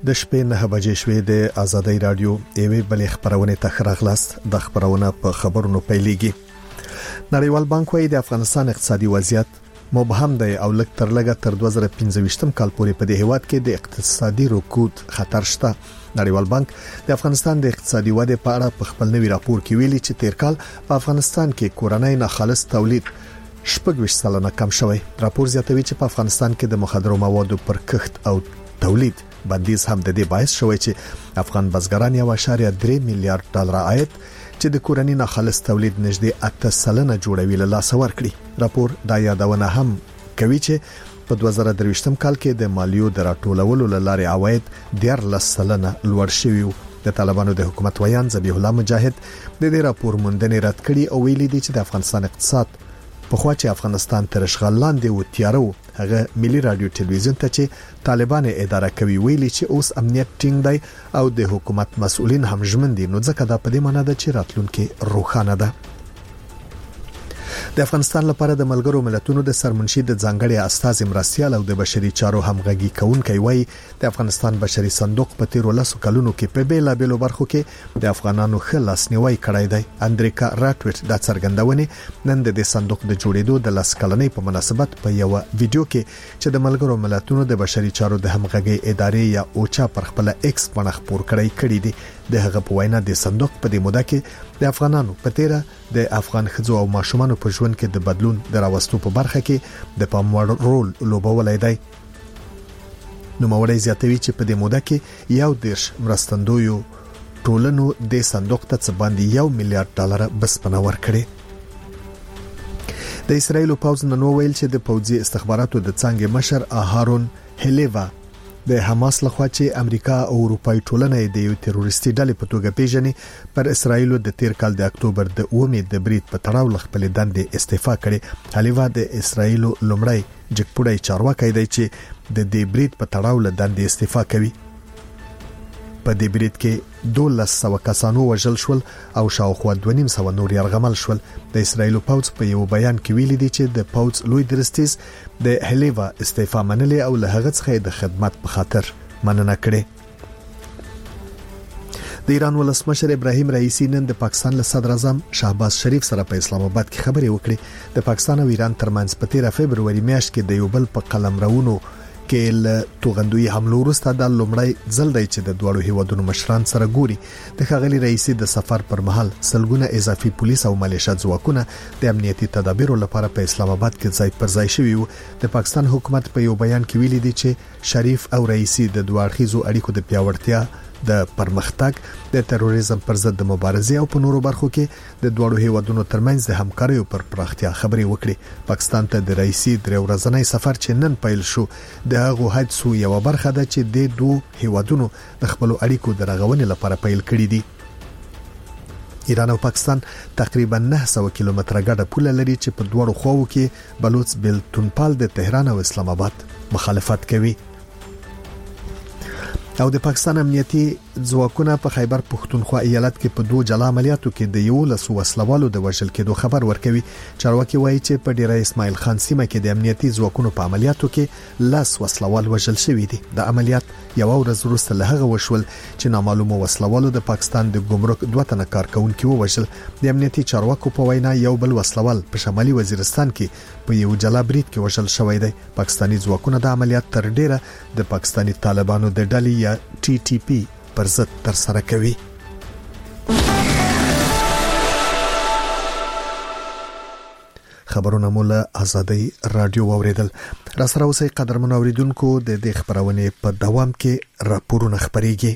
د شپې 9 بجې شوې د آزادۍ رادیو ایوي بلې خبرونه تخراغلاست د خبرونه په خبرونو پیلېږي. نړیوال بانک وايي د افغانستان اقتصادي وضعیت مبهم دی او لږ تر لږه تر 2015 کال پورې په دې هیواد کې د اقتصادي رکود خطر شته. نړیوال بانک د افغانستان د اقتصادي ودې په اړه په خپل نوي راپور کې ویلي چې تیر کال په افغانستان کې کورنۍ ناخالص تولید 20% کم شوی. راپور زیاتوي چې په افغانستان کې د مخدرو موادو پر کښت او تولید بندیز هم د دې باعث شوی چې افغان بزګران 1.3 میلیارډ ډالر عاید چې د کورنۍ ناخالص تولید نږدې 8% جوړوي له لاس ورکړي. راپور دا یادونه هم کوي چې په 2023 کال کې د مالیو د راټولولو لارې عواید 13% لوړ شوي. د طالبانو د حکومت ویان ذبیح الله مجاهد د دې راپور موندنې رد کړي او ویلي دي چې د افغانستان اقتصاد په خوا چې افغانستان تر اشغال لاندې و تیارو هغه ملي رادیو ټلویزیون ته چې طالبان اداره کوي ویلي چې اوس امنیت ټینګ دی او د حکومت مسؤلین هم ژمن دي. نو ځکه دا په دې معنی ده چې راتلونکي روښانه ده. د افغانستان لپاره د ملګرو ملتونو د سرمنشي د ځانګړي استازي مرستيال او د بشري چارو همغږي کونکي وایي د افغانستان بشري صندوق په 13 کلونو کې په بیلابېلو برخو کې د افغانانو خلاص نیوي کړی دی. اندریکا راټویټ د څرګندونې نن د صندوق د جوړېدو د لاس کلنۍ په مناسبت په یو ویډیو کې چې د ملګرو ملتونو د بشري چارو د همغږي ادارې یا اوچا پر خپل ایکس باندې خبر کړی دی. د هغه په وینا د صندوق په دې موده کې د افغانانو په تیره د افغان ښځو او ماشومانو په ژوند کې د بدلون دراوستو په برخه کې د پام وړ رول لوبولای دی. نو موري زیاتوي چې په دې موده کې 1.5 مرستندویو ټولنو د صندوق ته باندې 1 میلیارډ ډالر بسپنه ورکړي. د اسرایل پوځ نن ویل چې د پوځي استخباراتو د څنګه مشر هارون هلیوا د حماس لخوا چې امریکا او اروپای ټولنه د یو تروریستي ډلې په توګه پیژني پر اسرایل د تیر کال د اکتوبر د 9 د برید په تړاو خپل دندې استعفا کړي. هلیوا د اسرایل لومړی جګپوړی چارواکي دی چې د دې برید په تړاو له دندې استعفا کوي. په دې برید کې 1200 کسانو وژل شول او شاوخوا 250 نور یرغمل شول. د اسرایل پوځ په یو بیان کې ویلي دی چې د پوځ لوی درستیز د هلیوا استعفا منلې او له هغه څخه د خدمت په خاطر مننه کړې. د ایران ولسمشر ابراهیم رئیسی نن د پاکستان له صدر اعظم شهباز شریف سره په اسلام آباد کې خبرې وکړې. د پاکستان او ایران ترمنځ په 13 فبرवरी میاشت کې د یو بل په قلمرونو کې له توغندوی حملو وروسته د لومړی ځل دی چې د دوړو هیوادونو مشران سره ګوري. د ښاغلي رئیسي د سفر پر مهال سلګونه اضافي پولیس او ملیشیا ځواکونه د امنیتي تدابیرو لپاره په اسلام آباد کې ځای پر ځای شوي وو. د پاکستان حکومت په یو بیان کې ویلي دی چې شریف او رئیسي د دوه اړخیزو اړیکو د پیاوړتیا د پرمختګ د تروریزم پر ضد د مبارزې او په نورو برخو کې د دوړو هیوادونو ترمنځ د همکاریو پر پراختیا خبرې وکړي. پاکستان ته د رئیسي درې ورځنی سفر چې نن پیل شو د هغه حادثو یو برخه ده چې د دوه هیوادونو د خپل اړیکو د رغونې لپاره پیل کړي دي. ایران او پاکستان تقریبا 900 کیلومتره ګډه پوله لري چې په دوړو خواو کې بلوچ بلتونپال د تهران او اسلام آباد مخالفت کوي. او د پاکستان امنیتي ځواکونه په خیبر پښتونخوا ایالت کې په 2 جلا عملیاتو کې د 11 وسلوالو د وژل کېدو خبر ورکوي. چارواکي وایي چې په ډیره اسماعیل خان سیمه کې د امنیتي ځواکونو په عملیاتو کې 10 وسلوال وژل شوي دي. د عملیات یو ورځ وروسته له هغه وشول چې نامعلومه وسلوالو د پاکستان د ګمرک 2 تنه کارکونکو وژل. د امنیتي چارواکو په وینا یو بل وسلوال په شمالي وزیرستان کې په یو جلا برید کې وژل شوی دی. پاکستاني ځواکونه د عملیات تر ډیره د پاکستاني طالبانو د ډلې یا TTP پر ضد تر سره کوي. خبرونه مولا آزادۍ رادیو اوریدل. را سره اوسئ قدرمن اوریدونکو د دې خبرونه په دوام کې راپورونه خبريږي.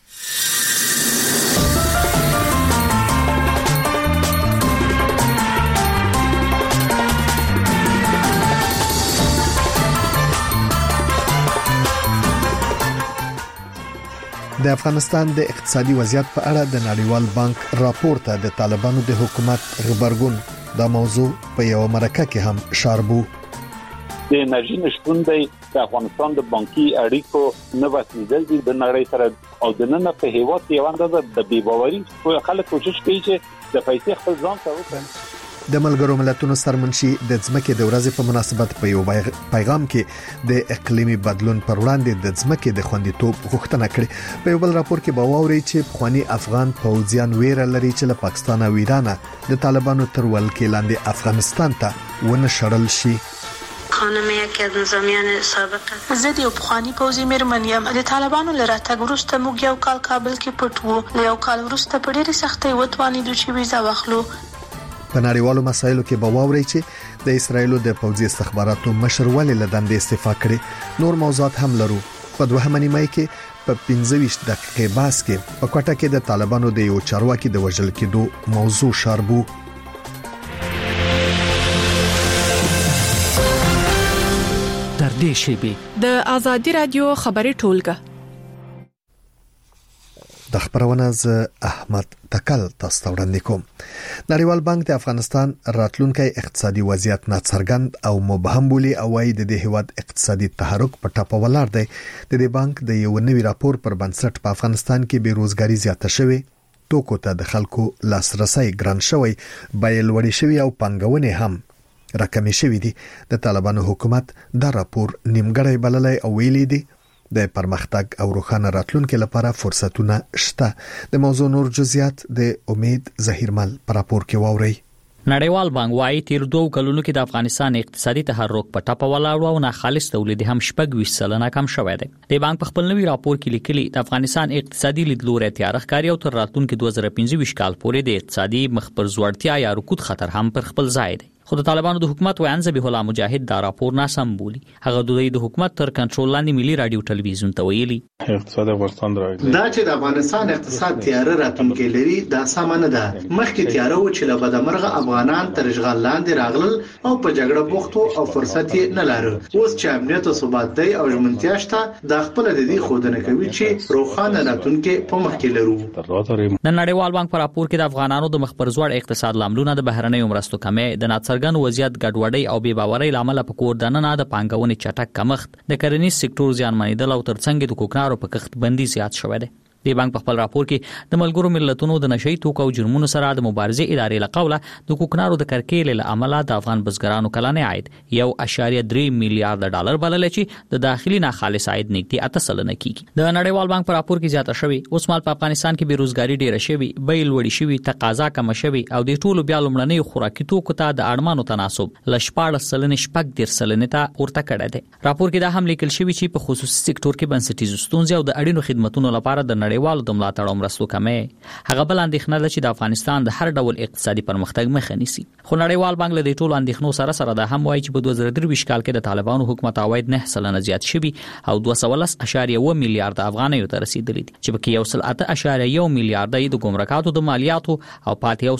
د افغانستان د اقتصادي وضعیت په اړه د نړیوال بانک راپور ته د طالبانو د حکومت خبرګون دا موضوع په یو مرکه کې هم شاربو. د انرژي نشټون د افغانستان د بانکي اړیکو نه وسیدل دي د نړۍ سره او د نن په هیواد کې یو اندازه د بیباوري خلک کوشش کوي چې د پیسې خپل ځان ته وکړي. د ملګرو ملتونو سرمنشي د ځمکې د ورځې په مناسبت په یو پیغام کې د اقلیمي بدلون پر وړاندې د ځمکې د خوندیتوب غوښتنه کړې. په یو بل راپور کې باوري چې خواني افغان پوځیان ویره لري چې له پاکستان او ایران د طالبانو تر ولکې لاندې افغانستان ته ونه شړل شي. خانم یکی از نظامیان سابق زه د افغاني پوځي مېرمن یم. د طالبانو له راتګ وروسته موږ یو کال کابل کې پټ وو. له یو کال وروسته په ډېرې سختۍ وتوانېدو چې ویزا واخلو. په نړیوالو مسایلو کې باوري چې د اسرایلو د پوځي استخباراتو مشر ولې له دندې استعفا کړي. نور موضوعات هم لرو. په دوهمه نیمه کې په 15 دقیقې باس کې په کوټه کې د طالبانو د یو چارواکي د وژل کېدو موضوع شاربو. در دې شی د ازادي رادیو خبري ټولګه د خبرونه ز احمد تکل تاسو وړاندې کوم. نړیوال بانک د افغانستان راتلونکي اقتصادي وضعیت ناڅرګند او مبهم بولی او وايي د دې هیواد اقتصادي تحرک په ټاپه ولر دی. د دې بانک د یو نوي راپور پر بنسټ په افغانستان کې بیروزګاری زیاته شوې، توکو ته د خلکو لاسرسي ګران شوی، بیل وړي شوی او پنګونې هم راکمې شوې دي. د طالبانو حکومت دا راپور نیمګړی بللی او ویلي دي د پرمختګ او روښانه راتلونکو لپاره فرصتونه شته. د موضوع نور جزئیات د امید ظهیرمل پر راپور کې واوري. نړیوال بانک وايي تیر 2 کلونو کې د افغانستان اقتصادي تحرک په ټاپه ولاړ او نه خالص تولید هم 20% کم شوی دی. د بانک په خپل نوي راپور کې لیکلي د افغانستان اقتصادي لیدلوري تیار ښکاري او تر راتلونکي 2025 کال پورې د اقتصادي مخبر زوړتیا یا رکود خطر هم پر خپل ځای دی. خو د طالبانو د حکومت وایي ذبیح الله مجاهد دا راپور ناسم بولي. هغه د حکومت تر کنټرول لاندې ملي رادیو ټلویزیون ته ویلي اقتصاد افغانستان راځي دا چې د افغانستان اقتصاد تیار راتونکي لري دا سمانه ده. مخکې تیار و چې له بدمرغه افغانان تر اشغال لاندې راغلل او په جګړه بوختو او فرصت یې نه لاره. اوس چې امنیت او ثبات دی او ژمنتیا شته د خپل د دې خودنه کوي چې روخانه راتونکي په مخ کې لرو. د نړیوال بانک په راپور کې د افغانانو د مخبر زوړ اقتصاد لاملونه د بهرنیو مرستو کمې، د ناڅرګند وضعیت ګډوډۍ او بې باورۍ لامل په کور دننه د پانګونې چټک کمښت، د کرنیز سکتور زیانمنېدل او ترڅنګ د کوکنارو په کښت بندي زیات شوی دی. د بانک په خپل راپور کې د ملګرو ملتونو د نشئی توکو او جرمونو سره د مبارزې ادارې له قوله د کوکنارو د کرکېلې له امله د افغان بزګرانو کلانې عاید 1.3 میلیارډ ډالر بلل چې د داخلي ناخالص عاید نږدې 8% کیږي. د نړیوال بانک په راپور کې زیاته شوی اوس مال په افغانستان کې بیروزګاری ډیره شوی، بیل وړي شوی، تقاضا کم شوی او د ټولو بیا لمړنۍ خوراکي توکو ته د اړمانو تناسب ل 14.8% ته ورته کړی دی. راپور کې دا هم لیکل شوی چې په خصوصي سکتور کې بنسټیزو ستونزې او د اړینو خدماتو لپاره د نړیوالو د ملاتړ او مرستو کمې. هغه بل اندېښنه ده چې د افغانستان د هر ډول اقتصادي پرمختګ مخه نیسي. خو نړیوال بانک له دې ټولو اندېښنو سره دا هم وایي چې په 2023 کال کې د طالبانو حکومت عواید 9% زیات شوي او 2.1 میلیارډ افغانیو ته رسیدلي دي چې پکې 1.8 میلیارډ د ګمرکاتو د مالیاتو او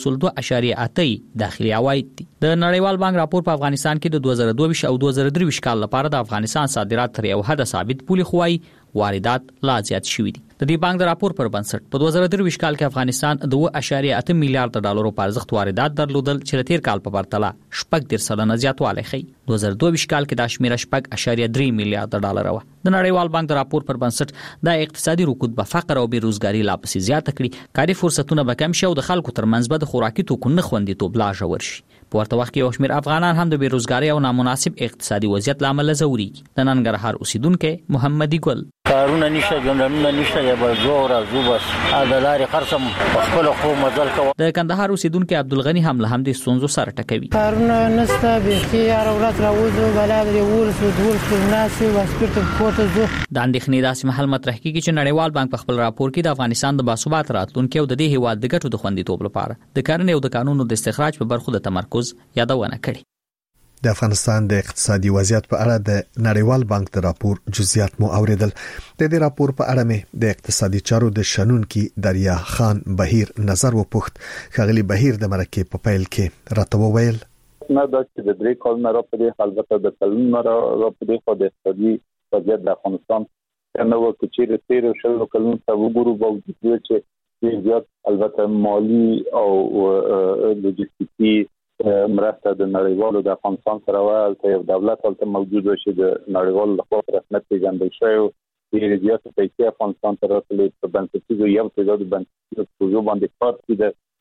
5.8 داخلي عواید دي. د نړیوال بانک راپور په افغانستان کې د 2022 او 2023 کال لپاره د افغانستان صادرات تر یو حد ثابت پولي خوای، واردات لا زیات شوي دي. د دې بانک د راپور پر بنسټ په 2023 کال کې افغانستان د 2.8 میلیارډ ډالرو په ارزښت واردات درلودل چې تیر کال په پرتله 8% زیاتوالی ښیي. 2022 کال کې د شمیره 8.3 میلیارډ ډالر و. د نړیوال بانک د راپور پر بنسټ د اقتصادي رکود په فقر او بیروزګاری لا پسې زیاته کړي، کاري فرصتونه به کم شي او د خلکو ترمنځ به د خوراکي توکو نه خوندیتوب لا ژور شي. په ورته وخت کې یو شمېر افغانان هم د بیروزګاری او نامناسب اقتصادي وضعیت لامل ځوريږي. د ننګرهار اوسیدونکو محمدي ګل کارونه نشته، ژوندونه نشته، یا به زو راځو بس د لارې خرڅم خپل خو مزل کوي. د کندهار اوسیدونکو عبدالغنی هم له همدې ستونزو سره ټکوي. کارونه نشته، به هر ورځ راوځو بلا د ورسو ناسي واسپورت کوټه زو. د اندېښنې داسې محل مطرح کیږي چې نړیوال بانک په خپل راپور کې د افغانستان د باثبات راتلونکي او د دې هیواد د ګټو د خوندیتوب لپاره د کارنې او د قانونو د استخراج په برخو د تمرکز یادونه کړې. د افغانستان د اقتصادي وضعیت په اړه د نړیوال بانک د راپور جزئیات مو اوریدل. د دې راپور په اړه مې د اقتصادي چارو د شنونکي دریا خان بهیر نظر وپوښت. خغلی بهیر د مرکه په پیل کې راته وویل نه دا چې د درې کلونو راپورې البته د کلونو راپورې خو د اقتصادي وضعیت د افغانستان نه و چې تیر شل کلونو ته وګورو باوجود چې زیات البته مالی او لوجستیکي مرسته د نړیوالو د افغانستان سره ولته یو دولت ولته موجود و چې د نړیوالو لخوا رسمیت پیژندل شوی او ډېر زیات پیسې افغانستان ته راغلي په بنسټیزو یو تعداد بنسټیزو پروژو باندې کار کړی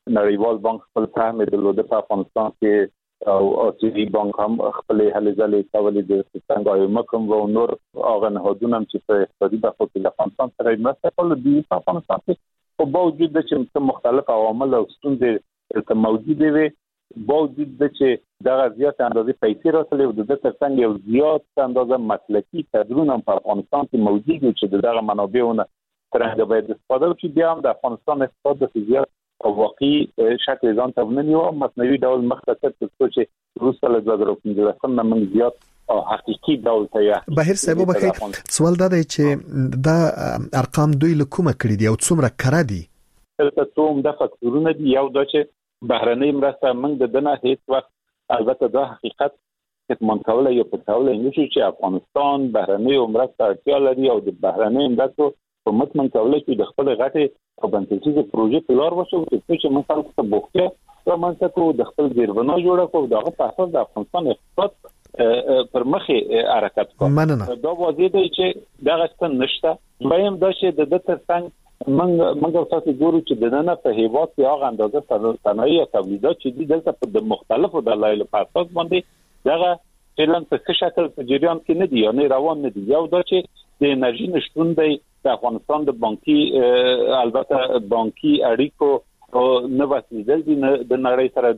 نړیوال بانک خپل سهم درلوده په افغانستان کې او آسیبي بانک هم خپل هلې ځلې کولې د څنګه یو مکم و نور هغه نهادونه چې په اقتصادي برخه کې د افغانستان سره مرسته کوي د افغانستان کې په باوجود چې مختلف عوامل او ستونزې موجود وي باوجود چې دغه زیات اندازې پیسې راځي او د ترڅنګ یو زیات اندازه مسلکي کادرونه په افغانستان کې موجود دي چې دغه منابعونه څنګه باید استفاده وشي بیا هم د افغانستان اقتصاد د زیات او واقعي شکل ځان ته ونیو مصنوعي ډول مختصر چې روسه له 2015 نه من زیات او حقيقي ډول ته بهر صاحب بخیر سوال دا دی چې دا ارقام دوی له کومه کړی دي او څومره کړه دي تاسو ته د فاکتورونه دی یو دا چې بهرنۍ مرسته موږ د دنه هیڅ وخت البته دا حقیقت کتمان کولای یو په تاوله نشي چې افغانستان بهرنۍ مرسته اړتیا لري او د بهرنۍ مرستو په متمن کولای چې د خپل غټه او بنسټیزه پروژې په لار وشو چې موږ خلک ته بوخته او موږ ته د خپل ځیربنا جوړه کوو دغه په اساس د افغانستان اقتصاد پر مخه حرکت کوي دا واضح دی چې دغه څه نشته وایم دا چې د ترڅنګ موږ تاسو ګورو چې د نن په هیواد کې هغه اندازه صنایع او تولیدات چې دي دلته په مختلفو دلایلو په اساس باندې دغه فعلا په شکل په جریان کې نه دي یعنی روان نه دي یو دا چې د انرژي نشټون دی د افغانستان د بانکي البته بانکي اړیکو نه وسیدل دي د نړۍ سره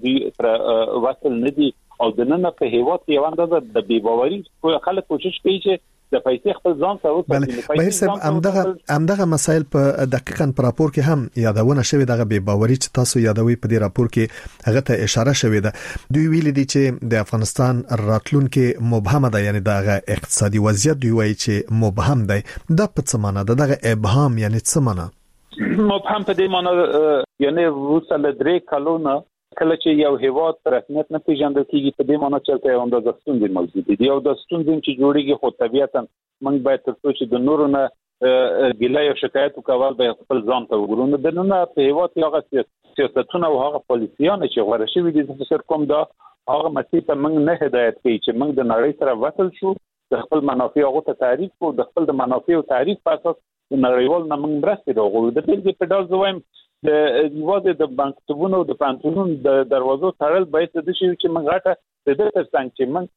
دی وصل نه دي او د نن په هیواد کې یو اندازه د بیباوري خلک کوشش کوي چې د پیسې خپل ځان ته وساتي بهر صاحب همدغه مسایل په دقیقاً په راپور کې هم یادونه شوی دغه بیباوري چې تاسو یادوي په دې راپور کې هغه ته اشاره شوی ده دوی ویل دي چې د افغانستان راتلونکي مبهم ده یعنی دغه اقتصادي وضعیت دوی وایي چې مبهم ده د په څه معنی ده دغه ابهام یعنی څه معنی مبهم په دې معنی یعنی وصل درې کلونه کله چې یو هیواد رسمیت نه پیژندل کیږي په دې معنی چې یو اندازه ستونزې موجود دي او د ستونزې چې جوړیږي خو طبيعتا موږ باید ترڅو چې د نورو نه ګیلای او شکایت وکول به خپل ځان ته وګورو د نن په هیواد کې هغه سیاستونه او هغه پالیسیانه چې غوړه شوی دي د فکر کوم دا هغه مسیر ته موږ نه هدایت کوي چې موږ د نړۍ سره وصل شو د خپل منافع هغه ته تعریف کو د خپل د منافع او تعریف په اساس د نړیوال نه موږ مرسته راغلو د دې په ډول زویم د یوازې د بانکونو د پانتونونو د دروازو تړل باید د شي چې موږ غاټه د دې ترڅنګ چې موږ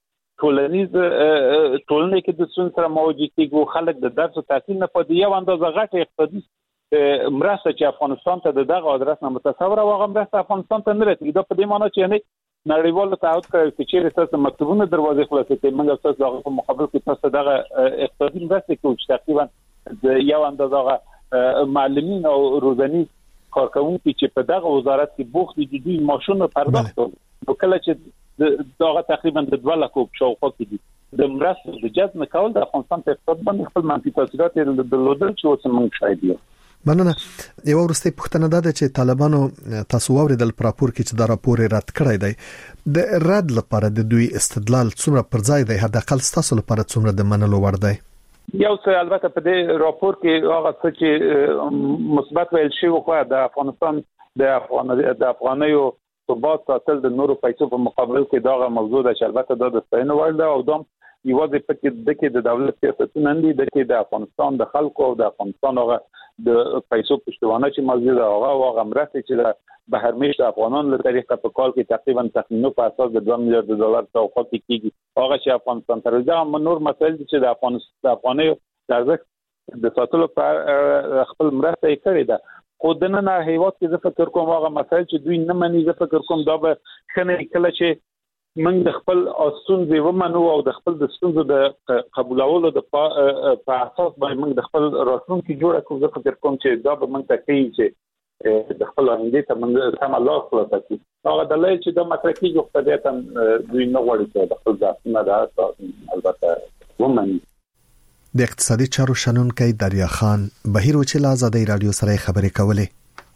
ټولنې کې د څون سره مواجه کیږو خلک د درس او تحصیل نه پدې یو اندازه غاټه اقتصادي مرسته چې افغانستان ته دغه ادرس نه متصور او هغه مرسته افغانستان ته نه رسیدي دا په دې معنی چې نه نړیوال تعهد کوي چې تاسو مکتوبونه دروازې خلاصې کوي موږ تاسو دغه په مقابل کې تاسو دغه اقتصادي مرسته کوي چې تقریبا د یو اندازه معلمین او روزنی کارکونکي چې په دغه وزارت کې بوخت دي دوی ماشونه پرداخت نو کله چې دغه تقریبا د 2 لک شاوخوا کې دي د مرستې د جذب کول د افغانستان په اقتصاد باندې خپل منفي تاثیرات درلودل چې اوس موږ شاهد یو مننه یو ورسته پښتنه ده چې طالبانو تاسو اوریدل راپور کې چې دا راپور رد کړی دی د رد لپاره د دوی استدلال څومره پر ځای دی حد اقل تاسو لپاره څومره د منلو ور دی یو څه البته په دې راپور کې هغه څه چې مثبت ویل شوی خو د افغانستان د افغانیو ثبات ساتل د نورو پیسو په مقابل کې دغه موضوع ده چې البته د ستاینه وړ ده او دوم یوازې په کې د دولت سیاستونه نه دي د افغانستان د خلکو او د افغانستان هغه د پیسو پښتوانه چې موجوده هغه مرسته چې د بهرمېشت افغانان له طریقه په کال کې تقریبا تخمینو په اساس د 2 میلیارډ ډالر توقع کیږي هغه چې افغانستان ته راځي نور مسایل چې د افغانیو د ارزښت د ساتلو په خپل مرسته یې کړې ده خو د نن هیواد کې زه فکر کوم هغه مسایل چې دوی نه مني زه فکر کوم دا به خنه کله چې موږ د خپل ستونزې ومنو او د خپل د ستونزو د قبولولو د په اساس باندې موږ د خپل راتلونکي جوړه کوو زه فکر کوم چې دا به موږ ته کوي چې د خپل اندې ته موږ سم الله خلاص کړو هغه د لای چې د مترکی جو خدایته دوی نه غواړي چې د خپل ځانونه د البته ومني د اقتصادي چارو شنونکي دریا خان بهیر وچ له آزادۍ رادیو سره خبرې کولې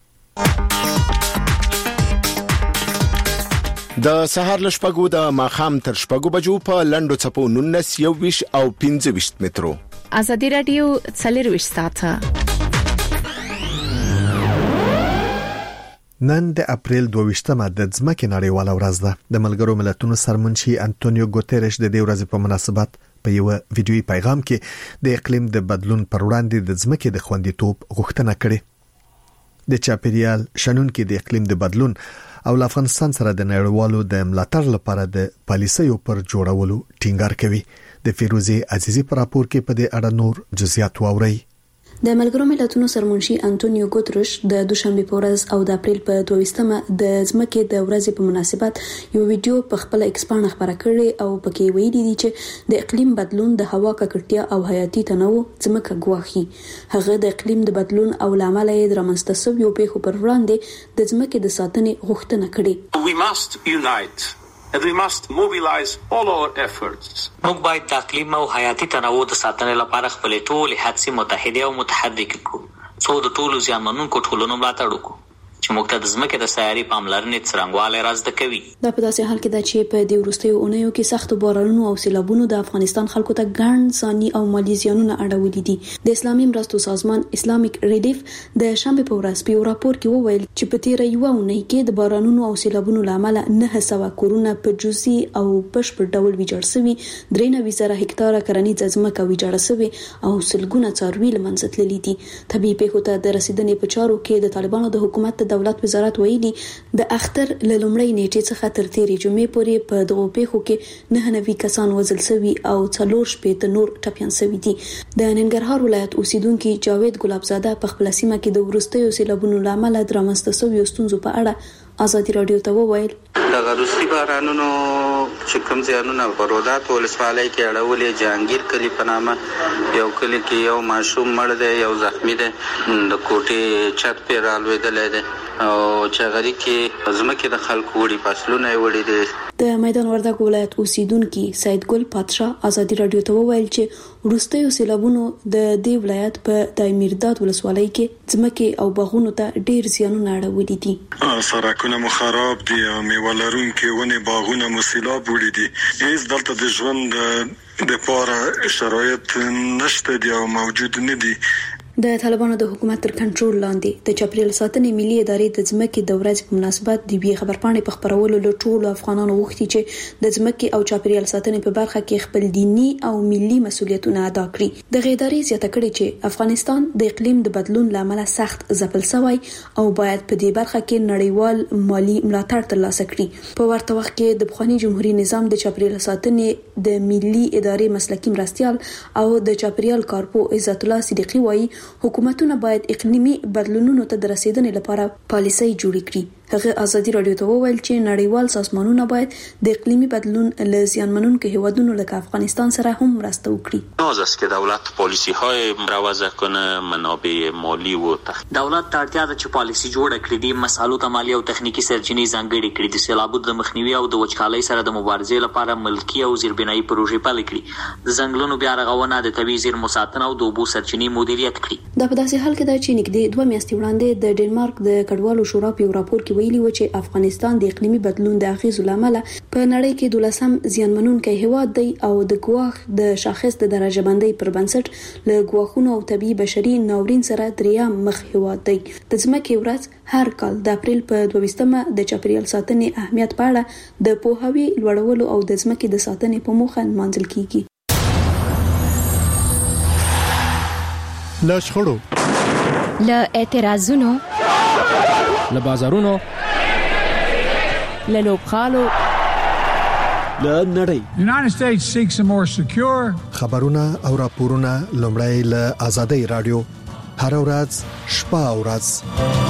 د سهار لشپګو د ماخام تر شپګو بجو په لندو چپو 19 او 25 مترو آزادۍ رادیو څلرويش ساعته نن د اپریل 22مه د ځمکې نړیواله ورځ ده د ملګرو ملتونو سرمنشي انټونیو ګوتيريش د دې ورځې په مناسبت په یو ویډیوي پیغام کې د اقلیم د بدلون پر وړاندې د ځمکې د خوندیتوب غوښتنه کړې د چاپیریال شنونکو د اقلیم د بدلون او افغانستان سره د نړیوالو د ملاتړ لپاره د پالیسیو پر جوړولو ټینګار کوي. د فیروزي عزیزی پر راپور کې په دې اړه نور جزئیات واوري. د ملګرو ملتونو سرمنشي انټونیو ګوترش د دوشنبه په ورځ او د اپریل په 22مه د ځمکې د ورځې په مناسبت یو ویډیو په خپل ایکس باندې خبره کړې او پکې ویلي دي چې د اقلیم بدلون د هوا ککړتیا او حیاتي تنوع ځمکه ګواښي. هغه د اقلیم د بدلون او لامل یې د رامنځته شویو پیښو پر وړاندې د ځمکې د ساتنې غوښتنه کړې. We must unite and we must mobilize all our efforts. موږ باید د اقلیم او حیاتي تنوع د ساتنې لپاره خپل ټول هڅې متحده او متحرک کړو. څو د ټولو ځانمنونکو ټولنو ملاتړ وکړو چې موږ ته د ځمکې د سیاري پاملرنې څرنګوالی رازده کوي. دا په داسې حال کې ده چې په دې وروستیو اونیو کې سخت بارانونو او سیلابونو د افغانستان خلکو ته ګڼ ځاني او مالي زیانونه اړولي دي. د اسلامي مرستو سازمان اسلامیک ریلیف د شنبه په ورځ په راپور کې وویل چې په تیر یو اونۍ کې د بارانونو او سیلابونو لامل 900 کورونه په جزئي او بشپړ ډول ویجاړ شوي، 93 هکتاره کرنیزه ځمکه ویجاړه شوې او سلګونه څاروي له منځه تللي دي. طبيعي پیښو ته د رسیدنې په چارو کې د طالبانو د حکومت دولت وزارت ویلي د اختر له لومړۍ نیټې څخه تر تیرې جمعې پورې په دغو پیښو کې 99 کسان وژل شوي او 4 نور ټپیان شوي دي. د ننګرهار ولایت اوسیدونکو جاوید ګلابزاده په خپل سیمه کې د وروستیو سیلابونو لامل د رامنځته شویو ستونزو په اړه ازادي رادیو ته وویل. د غروسي بارانونو چې کوم ځایونه برودات ولسوالۍ کې اړولې جهانگیر کلی په نامه یو کلی کې یو ماشوم مړ دی، یو زخمی دی، د کوټې چت پې رالوېدلی دی او چغري کې ځمکې د خلکو وړي فصلونه یې وړي دي. د میدان وردګ ولایت اوسیدونکو سید ګل پادشاه ازادي رادیو ته وویل چې وروستیو سیلابونو د دې ولایت په دایمیرداد ولسوالۍ کې ځمکې او باغونو ته ډیر زیانونه اړولي دي. سرکونه مو خراب دي او میوه لرونکي ونې باغونه مو سیلاب وړي دي. هیڅ دلته د ژوند د پاره شرایط نشته دي او موجود نه دي. د طالبانو د حکومت تر کنټرول لاندې د چاپیریال ساتنې ملي ادارې د ځمکې د ورځې په مناسبت د وی خبرپاڼې په خبرولو له ټولو افغانانو غوښتي چې د ځمکې او چاپیریال ساتنې په برخه کې خپل دینی او ملي مسؤلیتونه ادا کړي. د ادارې زیاته کړې چې افغانستان د اقلیم د بدلون لامل سخت ځپل شوی او باید په دې برخه کې نړیوال مالی ملاتړ ترلاسه کړي. په ورته وخت کې د بخوانی جمهوریت نظام د چاپیریال ساتنې د ملي ادارې مسلکي مرستيال او د چاپیریال کارپو عزت الله صدیقی وایي حکومتونه باید اقلیمي بدلونونو ته د رسیدنې لپاره پالیسي جوړ کړي. هغه ازادي رادیو ته وویل چې نړیوال سازمانونه باید د اقلیمي بدلون له زیانمنونکو هیوادونو لکه افغانستان سره هم مرسته وکړي. نیاز است که دولت پالیسی های مروزه کنه، منابع مالی و دولت ته اړتیا ده چې پالیسي جوړه کړي، د مسالو ته مالی او تخنیکی سرچینې ځانګړې کړي، د سیلابونو د مخنیوي او د وچکالۍ سره د مبارزې لپاره ملکی او زیربنایي پروژې پلي کړي، د ځنګلونو بیا رغونه، د طبیعي زیرمو ساتنه او د اوبو سرچینې مدیریت کړي. دا په داسې حال کې ده چې نږدې 2 میاشتې وړاندې د ډنمارک د کډوالو شورا په راپور کې ویلي و چې افغانستان د اقلیمي بدلون د اغیزو لامل په نړۍ کې 12م زیانمنونکی هیواد دی او د ګواښ د شاخص د درجه بندۍ پر بنسټ له ګواښونو او طبي بشري ناورین سره دریم مخ هیواد دی. د ځمکې ورځ هر کال د اپریل په 22مه د چاپیریال ساتنې اهمیت په اړه د پوهاوي لوړولو او د ځمکې د ساتنې په موخه نمانځل کیږي. له شخړو، له اعتراضونو، له بازارونو، له لوبخالو، له نړۍ. United States seeks a more secure. خبرونه او راپورونه لومړی له آزادۍ رادیو هر ورځ شپه او ورځ.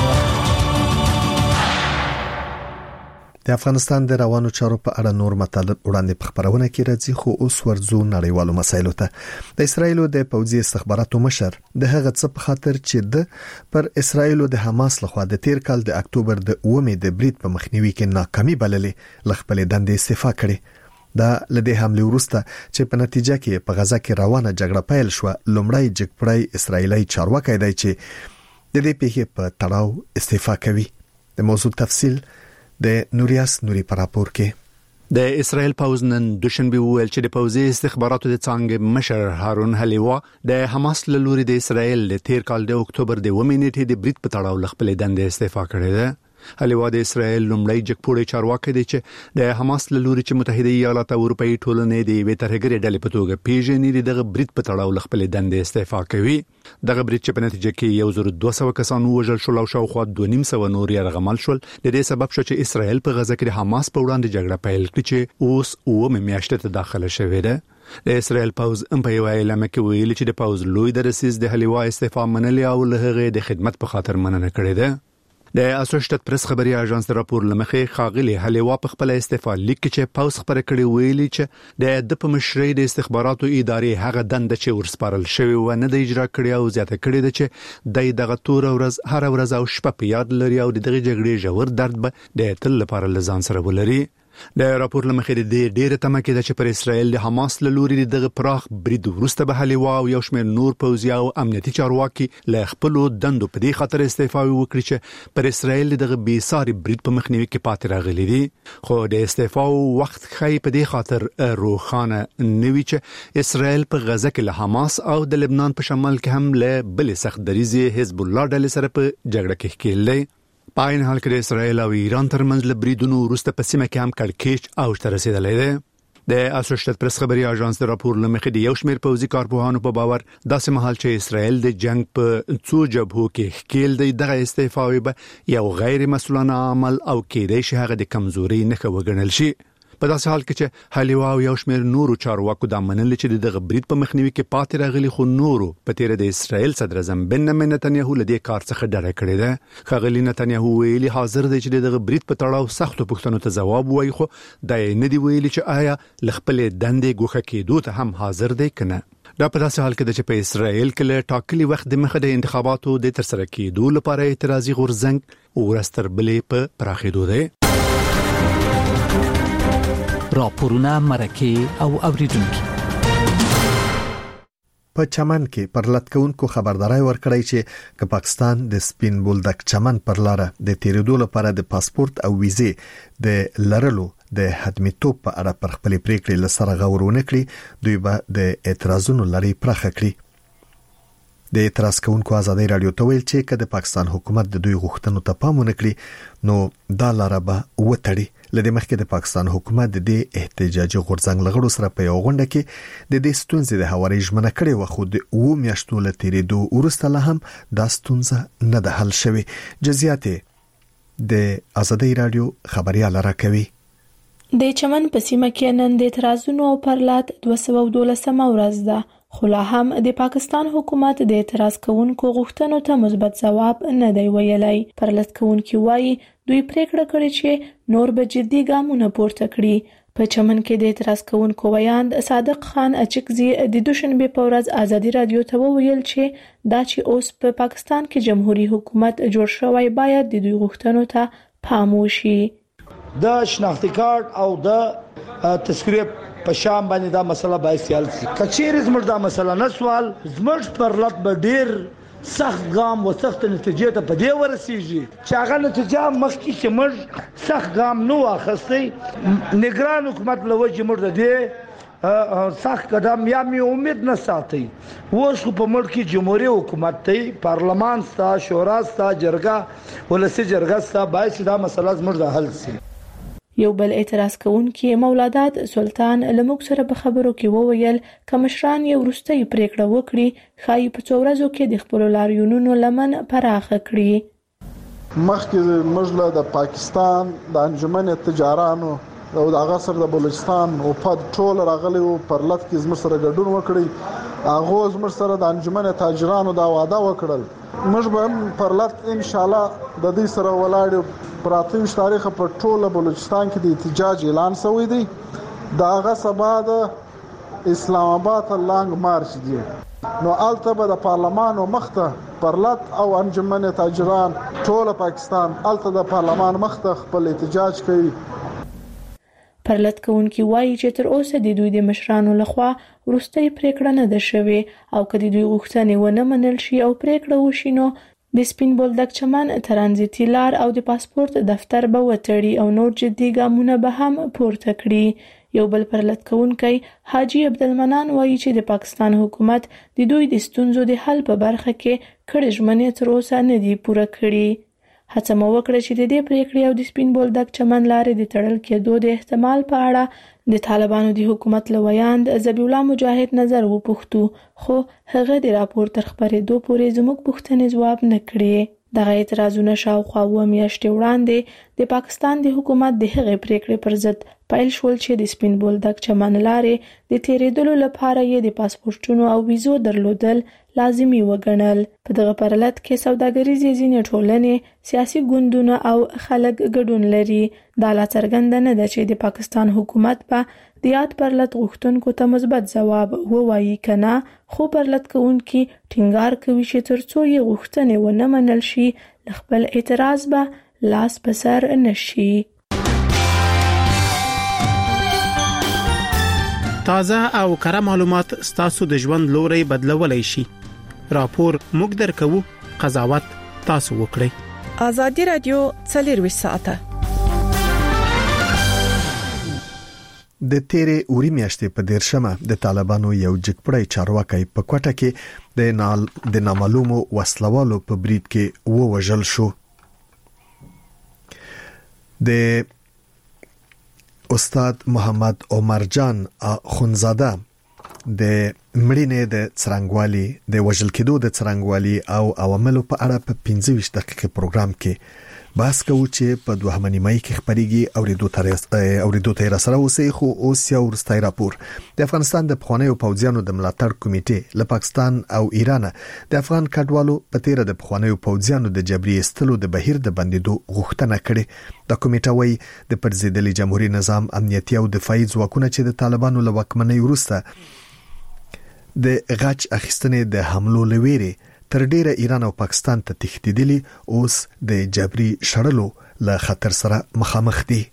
د افغانستان د روانو چارو په اړه نور مطالب وړاندې په خبرونه کې راځي، خو اوس ورځو نړیوالو مسایلو ته. د اسرایلو د پوځي استخباراتو مشر د هغه څه په خاطر چې د پر اسرایلو د حماس لخوا د تیر کال د اکتوبر د 9 د برید په مخنیوي کې ناکامي بللې لخپل دندې استعفا کړي. دا لدې حمله وروسته چې په نتیجه کې په غزا کې روانه جګړه پیل شو، لومړی جګپړی اسرایلی چارواکي دی چې د دې پیښې په تړاو استعفا کوي. د موضوع تفصیل د نوریاس نوري پر راپور کې. د اسرائیل پوز نن دوشنبه ویل چې د پوزي استخباراتو د څنګه مشر هارون حلیوا د حماس له لوري د اسرائیل د تیر کال د اکتوبر د 9 نیټې د برید په تړاو خپل دندې استعفا کړې ده. هلیوا د اسرائیل لومړی جګپوړی چارواکي دی چې د حماس له لوري چې متحده ایالات او اروپאי ټولنې د وی ترهګری ډلې په توګه پیژنې دغه برید په تړاو خپل دندې استعفا کوي. دغه برید چې په نتیجه کې 1200 کسان وژل شول او شاوخوا 2.5 نور یرغمل شول. د دې سبب شو چې اسرائیل په غزه کې د حماس په وړاندې جګړه پیل کړي چې اوس 9 میاشتې ته داخله شوې ده. د اسرائیل پوز په یو اعلان کې ویلي چې د پوز لوی درسیز د هلیوا استعفا منلې او له هغه د خدمت په خاطر مننه کړې ده. د اسوسییټډ پریس خبري اژانس د راپور لمخې خاغلی هلیوا په خپل استعفا لیک چې پوز خبره کړې ویلي چې د په مشرۍ د استخباراتو ادارې هغه دنده چې ورسپارل شوی و نه د اجرا کړی او زیاته کړی ده چې دغه تور ورځ هر ورځ او شپه په یاد لري او دغه جګړې ژور درد به د تل لپاره لزان سره ولري. د راپور لمخې د ډیره تمه کې چې پر اسرائیل د حماس له لوري دغه پراخ برید ورسته به هلیوا او یو شمېر نور پوځي او امنیتي چارواکي له خپل دندو په دې خاطر استعفا وکړي چې پر اسرائیل دغه بیساري برید په مخنیوي کې پاتې راغلي دي. خو د استعفا وخت خی په دې خاطر روخانه نوي چې اسرائیل په غزه کې له حماس او د لبنان په شمال کې هم له بل سخت دریزي حزب الله ډلې سره په جګړه کې ښکېل. په عین حال کې اسرائیل او ایران ترمنځ له بریدونو وروسته په سیمه کې هم کړکېچ او تر رسیدلې ده. د اسوسییټډ پریس خبري اژانس د راپور لمخې د یو شمېر پوځي کارپوهانو په باور داسې مهال چې اسرائیل د جنگ په څو جبهو کې ښکېل دی دغه استعفا به یو غیر مسؤلانه عمل او کېدای شي هغه د کمزوري نښه وګڼل شي. په داسې حال کې چې هلیوا او یو شمېر نورو چارواکو د منل چې دغه برید په مخنیوي کې پاتې راغلي خو نورو په تیر د اسرائیل صدر اعظم بنیامین نتنیاهو له دې کار څخه ډډه کړې ده. خغلی نتنیاهو ویلي حاضر دی چې دغه برید په تړاو سختو پوښتنو ته ځواب وایي خو دا نه دی ویلي چې آیا لخپل دندې ګوښه کېدو ته هم حاضر دی کنه. دا په داسې حال کې چې په اسرائیل کې له ټاکلي وخت د مخه د انتخاباتو د ترسره کېدو لپاره اعتراضي غورځنګ ورستر بلې په پراخېدو دی. راپورونه مرکه او اوریدونکو په چمن کې پر لټکونکو خبرداري ورکړی چې که پاکستان د سپین بولدک چمن پر لار د تیریدو لپاره د پاسپورت او ویزې د لرلو د حتمیتوب په اړه پر خپل پریکړې لسره غور ونه کړي دوی به د اعتراضونو لړۍ پراخه کړي. د اعتراض کوونکو ازادي رادیو ته ویل چې د پاکستان حکومت د دوی غوښتنو ته پام ونه کړي نو دا لاره به وتړي. لدې مخکې د پاکستان حکومت د دې احتجاجي غورځنګ لغړو سره په یو غونډه کې د دې ستونزې د هواري ژمنه کړې و خو د 2 میاشتو له تیریدو وروسته لا هم دا ستونزه نه ده حل شوې. جزئیات د ازادي رادیو خبريال راکوي. د چمن په سیمه کې نن د اعتراضونو او پرلات 212 ورځ ده خو لا هم د پاکستان حکومت د اعتراض کوونکو غوښتنو ته مثبت ځواب نه دی ویلی. پرلط کوونکي وایي دوی پریکړه کړې چې نور به جدي ګامونه پورته کړي. په چمن کې د اعتراض کوونکو ویاند صادق خان اچکزي د دوشنبه په ورځ ازادي رادیو ته وویل چې دا چې اوس په پاکستان کې جمهوریت حکومت جوړ شوی باید د دوی غوښتنو ته پام وشي. د شناختی کارت او د تذکرې په شام باندې دا مسله باید حل شي. کچېر زموږ دا مسله نه سوال زموږ پرلط به ډیر سخت ګام و سخت نتیجې ته په دې ورسیږي چې هغه نتیجه مخکې چې موږ سخت ګام نو اخستې نگران حکومت له وجې موږ د دې سخت قدم یا می امید نه ساتي. اوس په ملک کې جمهوریت حکومت ته پارلمان ستا شورا ستا جرګه ولسی جرګه ستا باید دا مسله زموږ د حل شي. یو بل اعتراض کوونکی مولادات سلطان لموږ سره په خبرو کې وویل کمشران یو وروستۍ پریکړه وکړي خای په څو ورځو کې د خپل لاریونونو لمن پراخه کړي. مخکې مجله د پاکستان د انجمن تجارانو او د غصر د بلوچستان او په ټول راغلي او پرلط کې زموږ سره ګډون وکړي. هغه زموږ سره د انجمن تاجرانو دا وعده وکړل موږ به پرلط ان شاء الله د دې سره ولاړ پراتوي تاریخ په ټوله بلوچستان کې د احتجاج اعلان شوی دی. دا هغه سبا د اسلام آباد لانګ مارچ دی نو الته به د پارلمان او مخته پرلط او انجمن تاجران ټول پاکستان الته د پارلمان مخته خپل احتجاج کوي. پرلط کوونکی وایي چې تر اوسه د دوی د مشرانو لخوا وروستۍ پریکړه نه ده شوې او کله دوی غوښتنې ونه منل شي او پریکړه وشي نو د سپین بولدک چمن ترانزیتي لار او د پاسپورت دفتر به وتړي او نور جدي ګامونه به هم پورته کړي. یو بل پرلط کوونکی حاجی عبدالمنان وایي چې د پاکستان حکومت د دوی د ستونزو د حل په برخه کې کړي ژمنې تر اوسه نه دي پوره کړي. هڅه مو وکړه چې د دې پریکړې او د سپین بولدک چمن لارې د تړل کېدو د احتمال په اړه د طالبانو د حکومت لویاند ذبیح الله مجاهد نظر وپوښتو، خو هغه د راپور تر خبرېدو پورې زموږ پوښتنې ځواب نه کړې. دغه اعتراضونه شاوخوا 2 میاشتې وړاندې د پاکستان د حکومت د هغې پریکړې پر ضد پیل شول چې د سپین بولدک چمن لارې د تیریدلو لپاره یې د پاسپورتونو او ویزو درلودل لازمي وګڼل. په دغه پرلط کې سوداګریزې ځینې ټولنې، سیاسي ګوندونه او خلک ګډون لري. دا لا څرګنده نه ده چې د پاکستان حکومت به د یاد پرلط غوښتونکو ته مثبت ځواب ووایي کنه، خو پرلط کوونکي ټینګار کوي چې ترڅو یې غوښتنې ونه منل شي خپل اعتراض به لاس په سر نشي. تازه او کره معلومات ستاسو د ژوند لوري بدلولای شي. راپور موږ درکو، قضاوت تاسو وکړئ. ازادي رادیو 24 ساعته د تیرې اوري میاشتې په 13مه د طالبانو یو جګپړی چارواکي په کوټه کې د نامعلومو وسلوالو په برید کې ووژل شو. د استاد محمد عمر جان خونزاده د مړینې د څرنګوالي د وژل کېدو د څرنګوالي او عواملو په اړه په 15 دقیقې پروګرام کې بحث کوو چې په 2 نیمه کې خبريږي اوریدو ته رسره اوسې. خو اوس یو ورستای راپور د افغانستان د پخوانیو پوځیانو د ملاتړ کمیټې له پاکستان او ایران د افغان کډوالو په تیر د پخوانیو پوځیانو د جبري استلو د بهیر د بندیدو غوښتنه کړې. د کمیټه وايي د پرزیدلي جمهوریت نظام امنیتي او دفاعي ځواکونه چې د طالبانو له واکمنۍ وروسته د غچ اخیستنې د حملو لويري تر ډیره ایران او پاکستان ته تښتیدلي اوس د جبري شړلو له خطر سره مخامخ دي.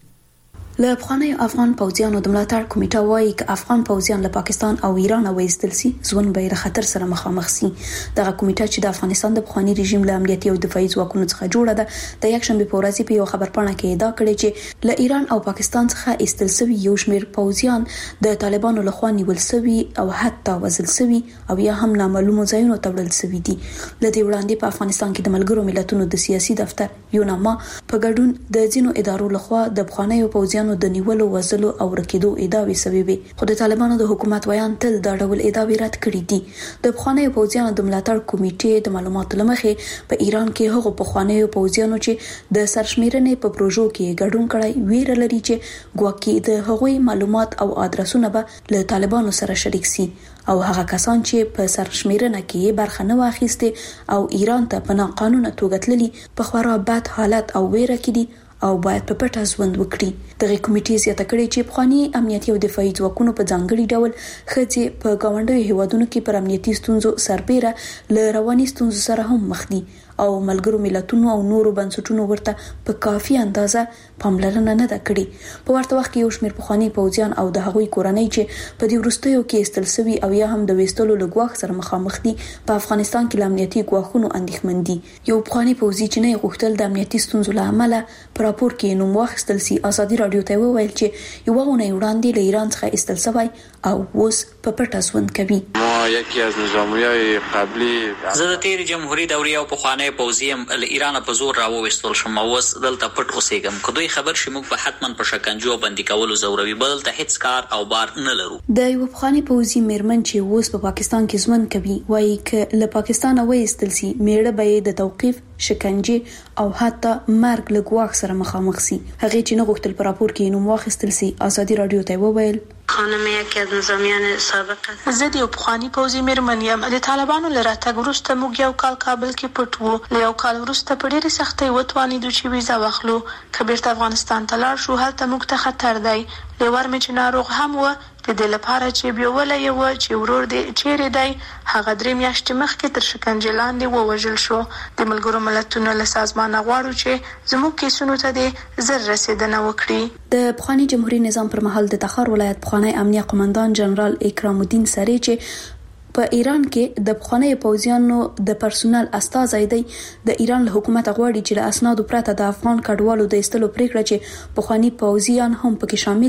له افغاني افغان پوځیانو د ملاتړ کمیټه وايي چې افغان پوځیان له پاکستان او ایران وایستل سي ژوند به د خطر سره مخامخ سي. دغه کمیټه چې د افغانستان د پخوانی رژیم له امنیتي او دفاعي ځواکونو څخه جوړه ده د یک شنبه په ورځ په یو خبرپاڼه کې ادعا کړې چې له ایران او پاکستان څخه ایستل شوی یو شمېر پوځیان د طالبانو لخوا نیول شوی او حتی وژل شوی او یا هم نامعلومو ځایونو ته وړل شوی دي. لدې وړاندې په افغانستان کې د ملګرو ملتونو د سیاسي دفتر یوناما په ګډون د ځینو ادارو لخوا د پخوانیو پوځیانو د نیولو وژلو او رکیدو ادعاوې شوې وي، خو د طالبانو د حکومت ویان تل دا ډول ادعاوې رد کړې دي. د پخوانیو پوځیانو د ملاتړ کمیټې د معلوماتو لمخې په ایران کې هغو پخوانیو پوځیانو چې د سرشمیرنې په پروژو کې ګډون کړی ویره لري چې ګواکې د هغوی معلومات او ادرسونه به له طالبانو سره شریک سي او هغه کسان چې په سرشمیرنه کې برخه نه واخیسته او ایران ته په ناقانونه توګه تللي په خورا بد حالت او ویره کې دي او باید په پټه ژوند وکړي. دغه کمیټې زیاته کړې چې پخوانی امنیتي او دفاعي ځواکونو په ځانګړي ډول ښځې په ګاونډیو هیوادونو کې پر امنیتي ستونزو سربېره له رواني ستونزو سره هم مخ دي او ملګرو ملتونو او نورو بنسټونو ورته په کافي اندازه پاملرنه نه ده کړې. په ورته وخت کې یو شمېر پخوانی پوځیان او د هغوی کورنۍ چې په دې وروستیو کې ایستل شوي او یا هم د ویستلو له ګواښ سره مخامخ دي په افغانستان کې له امنیتي ګواښونو اندېښمن دي. یو پخوانی پوځي چې نه غوښتل د امنیتي ستونزو له امله په راپور کې نوم واخیستل سي ازادي رادیو ته وویل چې یو ونه وړاندې له ایران څخه ایستل شوی او اوس په پټه ژوند کوي. ما یکی از نظامیای قبلی زه د تیر جمهوریت دورې او پخوانی پوځیم له ایران په زور راوویستل شوم او اوس دلته پټ اوسېږم. که دوی خبر شي موږ به حتما په شکنجو باندې کولو زوروي، بل ته هیڅ کار او بار نه لرو. د یو پخوانی پوځي میرمن چې اوس په پاکستان کې ژوند کوي وایي چې له پاکستان وایستل سي میړه به د توقيف، شکنجه او حتی مرګ له ګواښ سره مخامخ سي. هغه چې نه غوښتل په راپور کې نوم واخیستل سي ازادي رادیو ته وویل خانم یکی از نظامیان سابق زه د یو پخوانی پوځي میرمن یم. د طالبانو له راتګ وروسته موږ یو کال کابل کې پټ وو. له یو کال وروسته په ډېرې سختۍ وتوانېدو چې ویزه واخلو. که بیرته افغانستان ته لاړ شو هلته موږ ته خطر دی. لیور مې چې ناروغ هم و د دې لپاره چې بیوله یو چې ورور دې چیرې دی هغه 3 میاشتې مخکې تر شکنجې لاندې ووژل شو. د ملګرو ملتونو له سازمانه غواړو چې زموږ کیسونو ته دې زر رسیدنه وکړي. د پخوانی جمهوریت نظام پر مهال د تخار ولایت پخوانی امنیه قومندان جنرال اکرام الدین سری چې په ایران کې د پخوانی پوځیانو د پرسونل استازی دی د ایران له حکومت غواړي چې له اسنادو پرته د افغان کډوالو د ایستلو پریکړه چې پخوانی پوځیان هم پکې شامل دي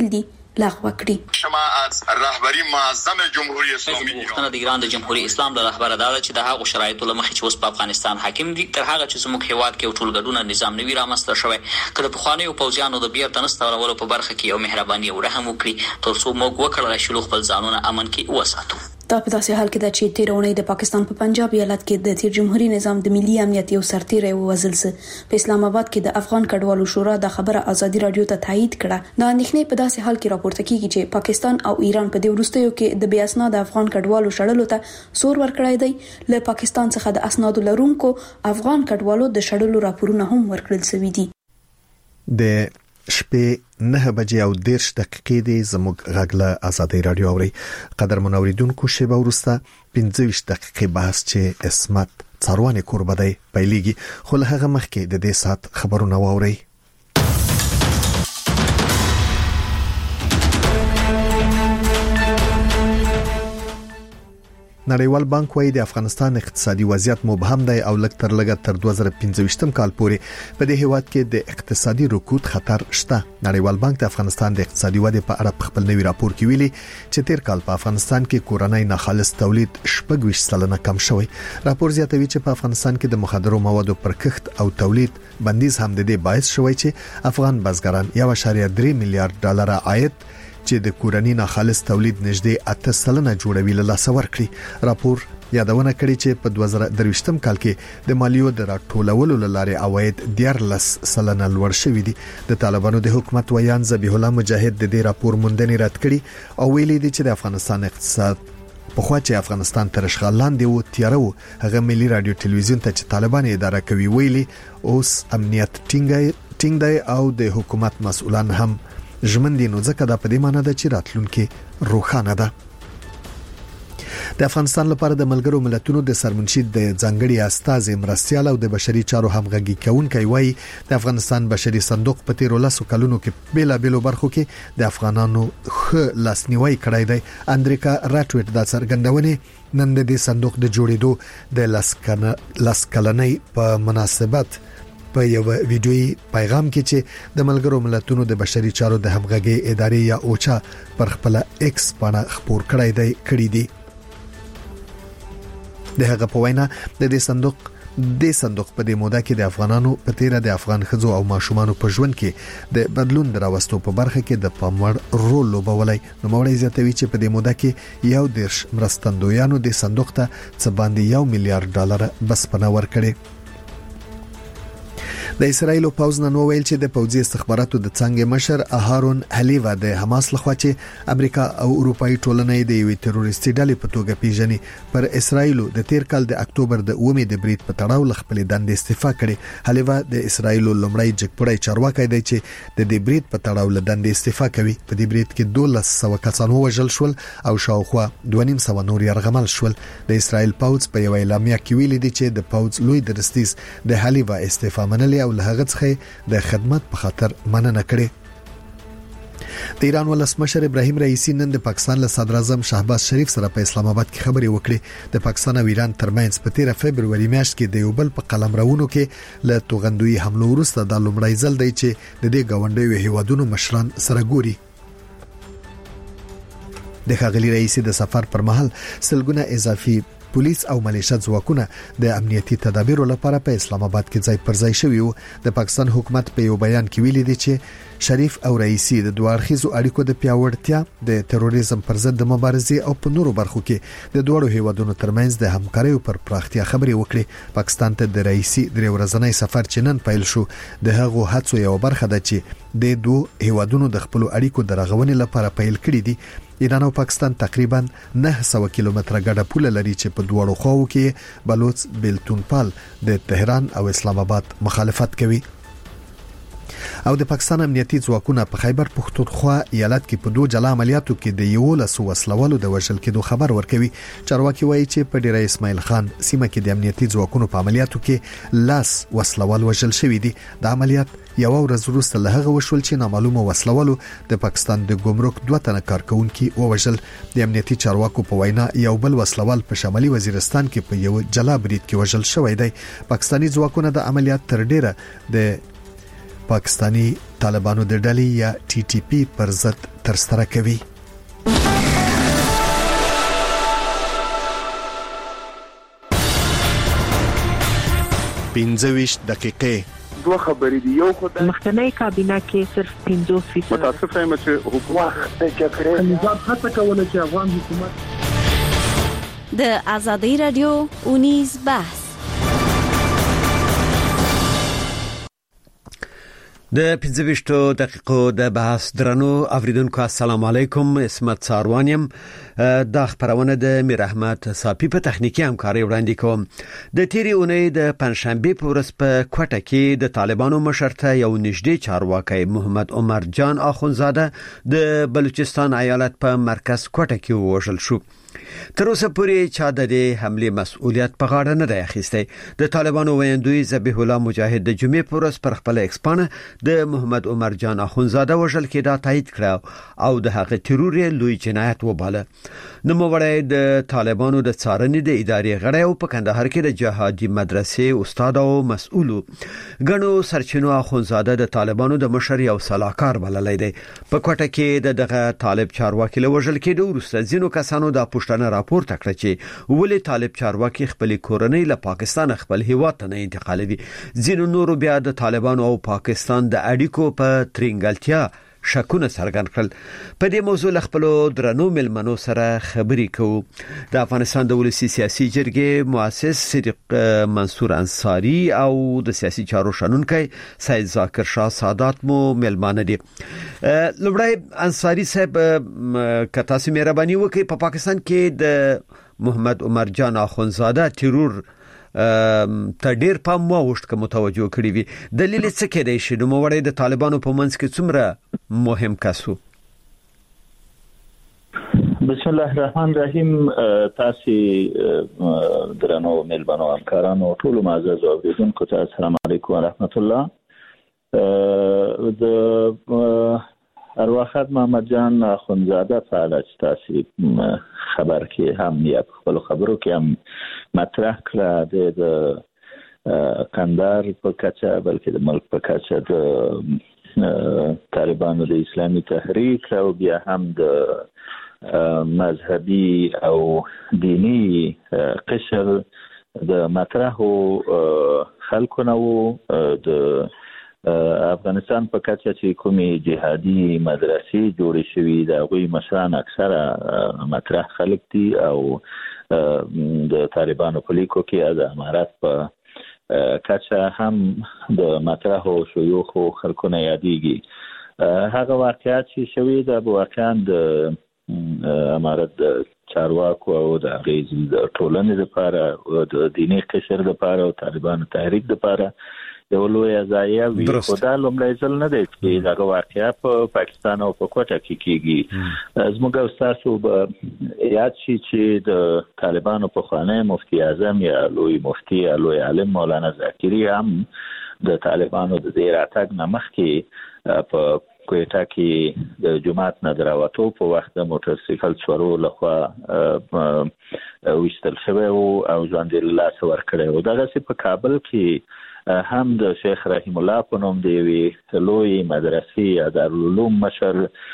لغوه کړي. شما از رهبری معظم جمهوری اسلامی ایران د ایران د جمهوریت اسلام د رهبر عدالت چې د هغو شرایطو لمخې چې اوس په افغانستان حاکم دي تر هغه چې زموږ هیواد کې ټولګډونه نظام نوي رامنځته شوی کله په خوانیو پوځیانو د بیرته نستولو په برخه کې یو مهرباني او رحم وکړي ترڅو موږ وکړل شو خپل ځانونه امن کې وساتو. دا په داسې حال کې ده چې تیرونی د پاکستان په پنجاب ایالت کې د تیر جمهوریت نظام د ملي امنیت یو سرتیری ووژل شو. په اسلام آباد کې د افغان کډوالو شورا د خبره ازادي رادیو ته تایید کړه. دا اندېښنې په داسې حال کې راپورته کیږي چې پاکستان او ایران په دې وروستیو کې د بیا اسناد افغان کډوالو شړلو ته زور ورکړی دی. له پاکستان څخه د اسناد لرونکو افغان کډوالو د شړلو راپورونه هم ورکړل شوي دي. د شپې 9:10 دی زموږ غږله ازادي رادیو اوري. قدر منوریدونکو شیبه ورسته 15 دقیقې بحث چې اسمت څاروانه کوربدای پیلېږي خو له هغه مخکې د دې سات خبرونه واوري. نړیوال بانک وايي د افغانستان اقتصادي وضعیت مبهم دی او لږ تر لږه تر 2015 کال پورې په دې هیواد کې د اقتصادي رکود خطر شته. نړیوال بانک د افغانستان د اقتصادي ودې په اړه خپل نوي راپور کې ویلي چې تیر کال په افغانستان کې کورنۍ ناخالص تولید 26% کم شوی. راپور زیاتوي چې په افغانستان کې د مخدرو موادو پر کښت او تولید بندیز هم د دې باعث شوی چې افغان بزګران 1.3 میلیارډ ډالر عاید چې د کورنۍ ناخالص تولید نږدې 8% جوړوي له لاسه ورکړي. راپور یادونه کړې چې په 2023 کال کې د مالیو د راټولولو لارې عواید 14% لوړ شوي دي. د طالبانو د حکومت ویان ذبیح الله مجاهد د دې راپور موندنې رد کړي او ویلي دي چې د افغانستان اقتصاد په خوا چې افغانستان تر اشغال لاندې و تیارو هغه ملي رادیو ټلویزیون ته چې طالبان اداره کوي ویلي اوس امنیت ټینګ دی او د حکومت مسؤلان هم ژمن دي. نو ځکه دا په دې معنی ده چې راتلونکي روښانه ده. د افغانستان لپاره د ملګرو ملتونو د سرمنشي د ځانګړي استاذ مرستيال او د بشري چارو همغږي کونکي وایي د افغانستان بشري صندوق په تیر 10 کلونو کې بیلابېلو برخو کې د افغانانو خ لاسنیوي کړی دی. اندریکا راټویټ دا څرګندونه نن د صندوق د جوړېدو د لاسکلنۍ په مناسبت په یو ویډیوي پیغام کې چې د ملګرو ملتونو د بشري چارو د همغږي ادارې یا اوچا پر خپل ایکس باندې خبر کړی دی. د هغه په وینا د دې صندوق په دې موده کې د افغانانو په تیره د افغان خزو او ماشومان په ژوند کې د بدلون دراوستو په برخه کې د پاموړ رول لوبولای. نو مولوی زیاتوي چې په دې موده کې یو دیرش مرستندویانو د صندوق ته څه باندې 1 میلیارډ ډالر بسپنه ورکړي. د اسرایل پوځ نن وویل چې د پوځي استخباراتو د څنګه مشر هارون حلیوا د حماس لخوا چې امریکا او اروپאי ټولنې د یوې تروریستي ډلې په توګه پیژني پر اسرایل د تیر کال د اکتوبر د 1 د برید په تړاو خپل دندې استعفا کړې. حلیوا د اسرایل لومړی جګپړی چارواکي دی چې د دې برید په تړاو له دندې استعفا کوي. په دې برید کې 1200 کسان وژل شول او شاوخوا 2.5 نور یرغمل شول. د اسرایل پوځ په یو اعلامیه کې ویلي دی چې د پوځ لوی درستیز د حلیوا استعفا منلې او له هغه څخه د خدمت په خاطر مننه کړې. د ایران ولسمشر ابراهیم رئیسی نن د پاکستان له صدر اعظم شهباز شریف سره په اسلام آباد کې خبرې وکړې. د پاکستان او ایران ترمنځ په 13 فبرवरी میاشت کې د یو بل په قلمرونو کې له توغندوی حملو وروسته د لومړی ځل دی چې د دې غونډې هیوادونو مشران سره ګوري. د ښاغلي رئیسی د سفر پر مهال سلګونه اضافي پولیس او ملیشیا ځواکونه د امنیتي تدابیرو لپاره په اسلام آباد کې ځای پر ځای شوي وو. د پاکستان حکومت په یو بیان کې ویلي دی چې شریف او رئیسی د دوه اړخیزو اړیکو د پیاوړتیا د تروریزم پر ضد د مبارزې او په نورو برخو کې د دوه هیوادونو ترمنځ د همکارۍ پر پراختیا خبرې وکړي. پاکستان ته د رئیسی د ورځنی سفر چې نن پیل شو د هغو هڅو یو برخه ده چې د دوه هیوادونو د خپل اړیکو د رغونې لپاره پیل کړي دي. ایران او پاکستان تقریبا 900 کیلومتره ګډه پوله لري چې په دوړو خواو کې بلوچ بیلتونپال د تهران او اسلام آباد مخالفت کوي. او د پاکستان امنیتي ځواکونه په خیبر پختونخوا ایالت کې په دوه جلا عملیاتو کې د 11 وسلوالو د وژل کېدو خبر ورکوي. چارواکي وایي چې په ډیره اسماعیل خان سیمه کې د امنیتي ځواکونو په عملیاتو کې لاس وسلوال وژل شوی دي. د عملیات یو ورځ وروسته له هغه وشول چې نامعلومه وسلوالو د پاکستان د ګمرک 2 تنه کارکونکو ووژل. د امنیتي چارواکو په وینا یو بل وسلوال په شمالي وزیرستان کې په یو جلا برید کې وژل شوی دی. پاکستاني ځواکونه د عملیات تر ډیره د پاکستانی طالبانو د ډلې یا ټي ټي پی پر ضد ترسره کوي. پنځويش دقیقې دوه خبرې دی. یو خدای مخکنی کابینه کې صرف 50% متاسف یم چې حکومت د چکرې نظام هڅه کوله چې افغان حکومت د آزادۍ رادیو اونیز بحث د 25 دقیقو د بحث درنو اوریدونکو السلام علیکم. اسمت ساروانیم د خبرونه د میر احمد صافی په تخنیکی همکاري وړاندې کوم. د تیری اونۍ د پنځشنبه په ورځ په کوټه کې د طالبانو مشرته یو نږدې چارواکي محمد عمر جان اخونزاده د بلوچستان ایالت په مرکز کوټه کې وژل شو. تر اوسه پورې چا د دې حمله مسؤلیت په غاړه نه دی اخیستی. د طالبانو ویاندوی ذبیح الله مجاهد د جمعې په ورځ پر خپل ایکسپانه د محمد عمر جان اخونزاده وژل کې دا تایید کړ او د هغه ترور لوی جنایت وباله. نوموړی د طالبانو د څارنې د ادارې غړی او په کندهار کې د جهادي مدرسې استاد او مسؤل. غنو سرچینو اخونزاده د طالبانو د مشر یو صلاحکار بللی دی. په کوټه کې دغه طالب چارواکي له وژل کې د ورسته ځینو کسانو د پښتنه راپور تکړه چې ولې طالب چارواکي خپل کورنۍ له پاکستان خپل هیواد ته نه انتقالوي. ځینو نورو بیا د طالبانو او پاکستان د اړیکو په ترنګلتیا شکونه څرګند کړل. په دې موضوع له خپل درنو ملمنو سره خبرې کوو. د افغانستان د ولسی سیاسي جرګې مؤسس صدیق منصور انصاری او د سیاسي چارو شنونکي سید ذاکر شاه سادات مو ملمانه دي. لومړی انصاری صاحب کتا سي مهرباني وکړئ په پاکستان کې د محمد عمر جان اخونزاده ترور ته ډیر پام واوښت که متوجه کړی وي. دلیل څه کېدای شي؟ نوموړی د طالبانو په منځ کې څومره مهم کسو؟ بسم الله الرحمن الرحیم. تاسو درنو ملبانو همکارانو ټول معزز اوریدونکو ته السلام علیکم و رحمت الله. د ارواحات محمد جان اخونزاده په اړه چې تاسو خبر کې هم یا خپل خبرو کې هم مطرح کړه د کندهار په کچه بلکې د ملک په کچه د طالبانو د اسلامي تحریک او بیا هم د مذهبي او دینی قشر د مطرحو خلکو نو د افغانستان په کچه چې کومي جهادي مدرسې جوړې شوې د غوي مشران اکثره مطرح خلک دي او د طالبانو په لیکو کې د امارات په کچه هم د مطرح او شيوخ خلکو نه یادېږي. هغه واقعیت چې شوې د واقعا د امارات د چارواکو او د غیز د ټولنې لپاره د دیني قشر لپاره او طالبانو تحریک لپاره یو لوی ځای وي. خدای لومړی ځل نه دی چې دا واقعیا په پاکستان او په کوټه کې کیږي. زموږ استادو به یاد شي چې د طالبانو په خانه مفتی اعظم یا لوی مفتی یا لوی عالم مولانا زاکری هم د طالبانو د دې راتګ نه مخکې په کوټه کې د جماعت نه دراوته په وخت د موټر سایکل سوارو لخوا وشتل شوی او ځان د لاس ور کړی. دغه څه په کابل کې هم د شیخ رحیم الله په نوم دی وی لوی مدرسې دارالعلوم مشر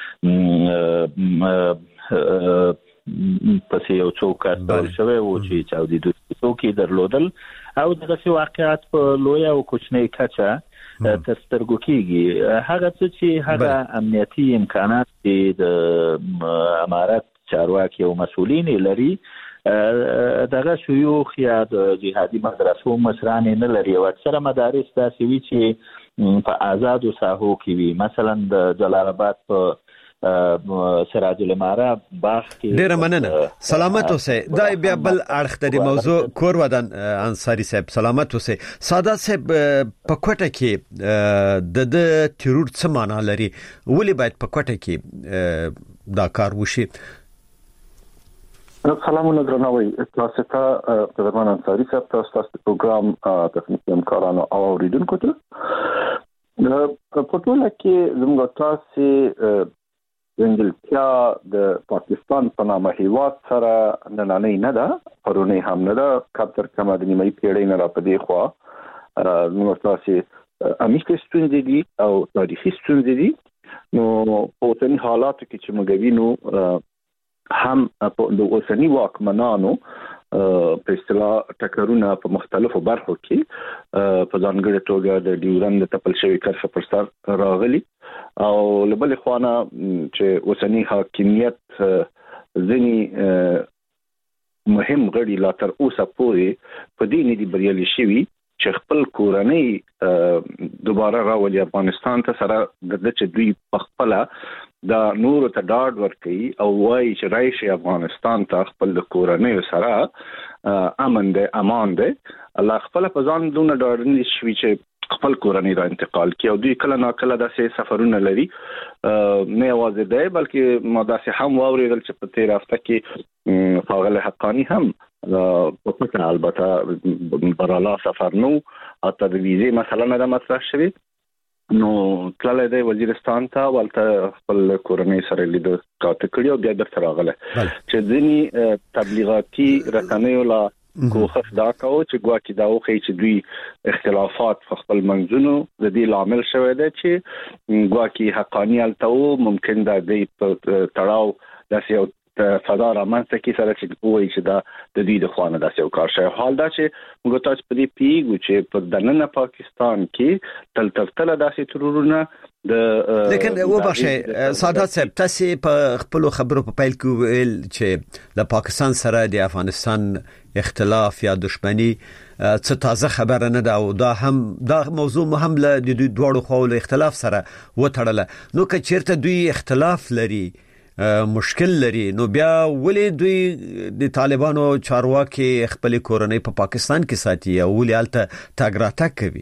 پسې یو څوک ډول شوی و چې چاودي د څوکي درلودل او دغه واقعیت په لوی او کوچنی کچه تر سترګو کېږي. هغه چې هغه امنیتي امکانات د امارات چارواکي او مسؤلین لري دغه شيوخ یا د جهادي مدرسو مشران نه لري. او اکثره مدارس داسې وي چې په آزادو ساحو کې وي. مثلا د جلال آباد په سراج الاماره باغ کې. ډیر مننه. سلامت اوسئ. دا بیا بل اړخ د موضوع کور ودان انصاری صاحب سلامت اوسئ. ساده صاحب په کوټه کې د ترور څه معنا لري؟ ولې باید په کوټه کې دا کار وشي؟ سلامونه درنوي. تاسو ته قدرمن انصاری صاحب تاسو پروګرام تخنیکی همکارانو او اوریدونکو ته په ټوله کې زموږ تاسو انګلیسیا د پاکستان په نامه هیواد سره نننۍ نه ده، پرونی هم نه ده، کم تر کمه د نیمه پیړۍ نه را پدې خوا زموږ تاسو عمیقه ستونزې دي او تاریخي ستونزې دي. نو په اوسني حالاتو کې چې موږ وینو هم د اوسني واکمنانو په اصطلاح ټکرونه په مختلفو برخو کې په ځانګړي توګه د ډیورند تپل شوی کرښه پر سر راغلي او لبل خوانه چې اوسني حاکمیت ځنی مهم غړي لا تر اوسه پورې په دې نه دی بریالي شوی چې خپل کورنۍ دوباره راولي افغانستان ته سره د چې دوی په خپل دا نور ته ډاډ ورکړي او وايي چې راشي افغانستان ته خپل کورنۍ سره امن ده امان ده. الله خپل په ځان دونه ډاډ نشوي چې خپل کورنۍ را انتقال کړي او دوی کله ناکله داسې سفرونه لري نه یوازې ده بلکې ما داسې هم واورېدل چې په تیر هفته کې فاغله حقانی هم په پټه البته براله سفر نو اته د ویزې مثلا نه مطرح شوی نو تللی دی وزیرستان ته ولته خپل کورنۍ سره لیدو کاته کړی او بیا درته راغله چې ځینی تبلیغاتي رسنیو لا کوخص دا کاو چې ګواکې دا وخی چې دوی اختلافات په خپل منځونو د دې لامل شوی دی چې ګواکې حقانی التو ممکن دا دی په تړاو داسې یو فضا رامنځته کی سره چې وایي چې دا د دې د خوانه داسې یو کار شوی. حال دا چې موږ تاسو په دې پیګو چې په دننه پاکستان کې تل داسې ترورونه د لیکن وبخښه سادات صاحب تاسو په خپل خبرو په پیل کې ویل چې د پاکستان سره د افغانستان اختلاف یا دښمنی څه تازه خبره نه ده او دا موضوع مهم له د دوه خو له اختلاف سره وټړله. نو که چیرته دوی اختلاف لري مشکل لري نو بیا ولې دوی د طالبانو چارواکي خپل کورنۍ په پاکستان کې ساتي او ولې الته تاګراتک کوي؟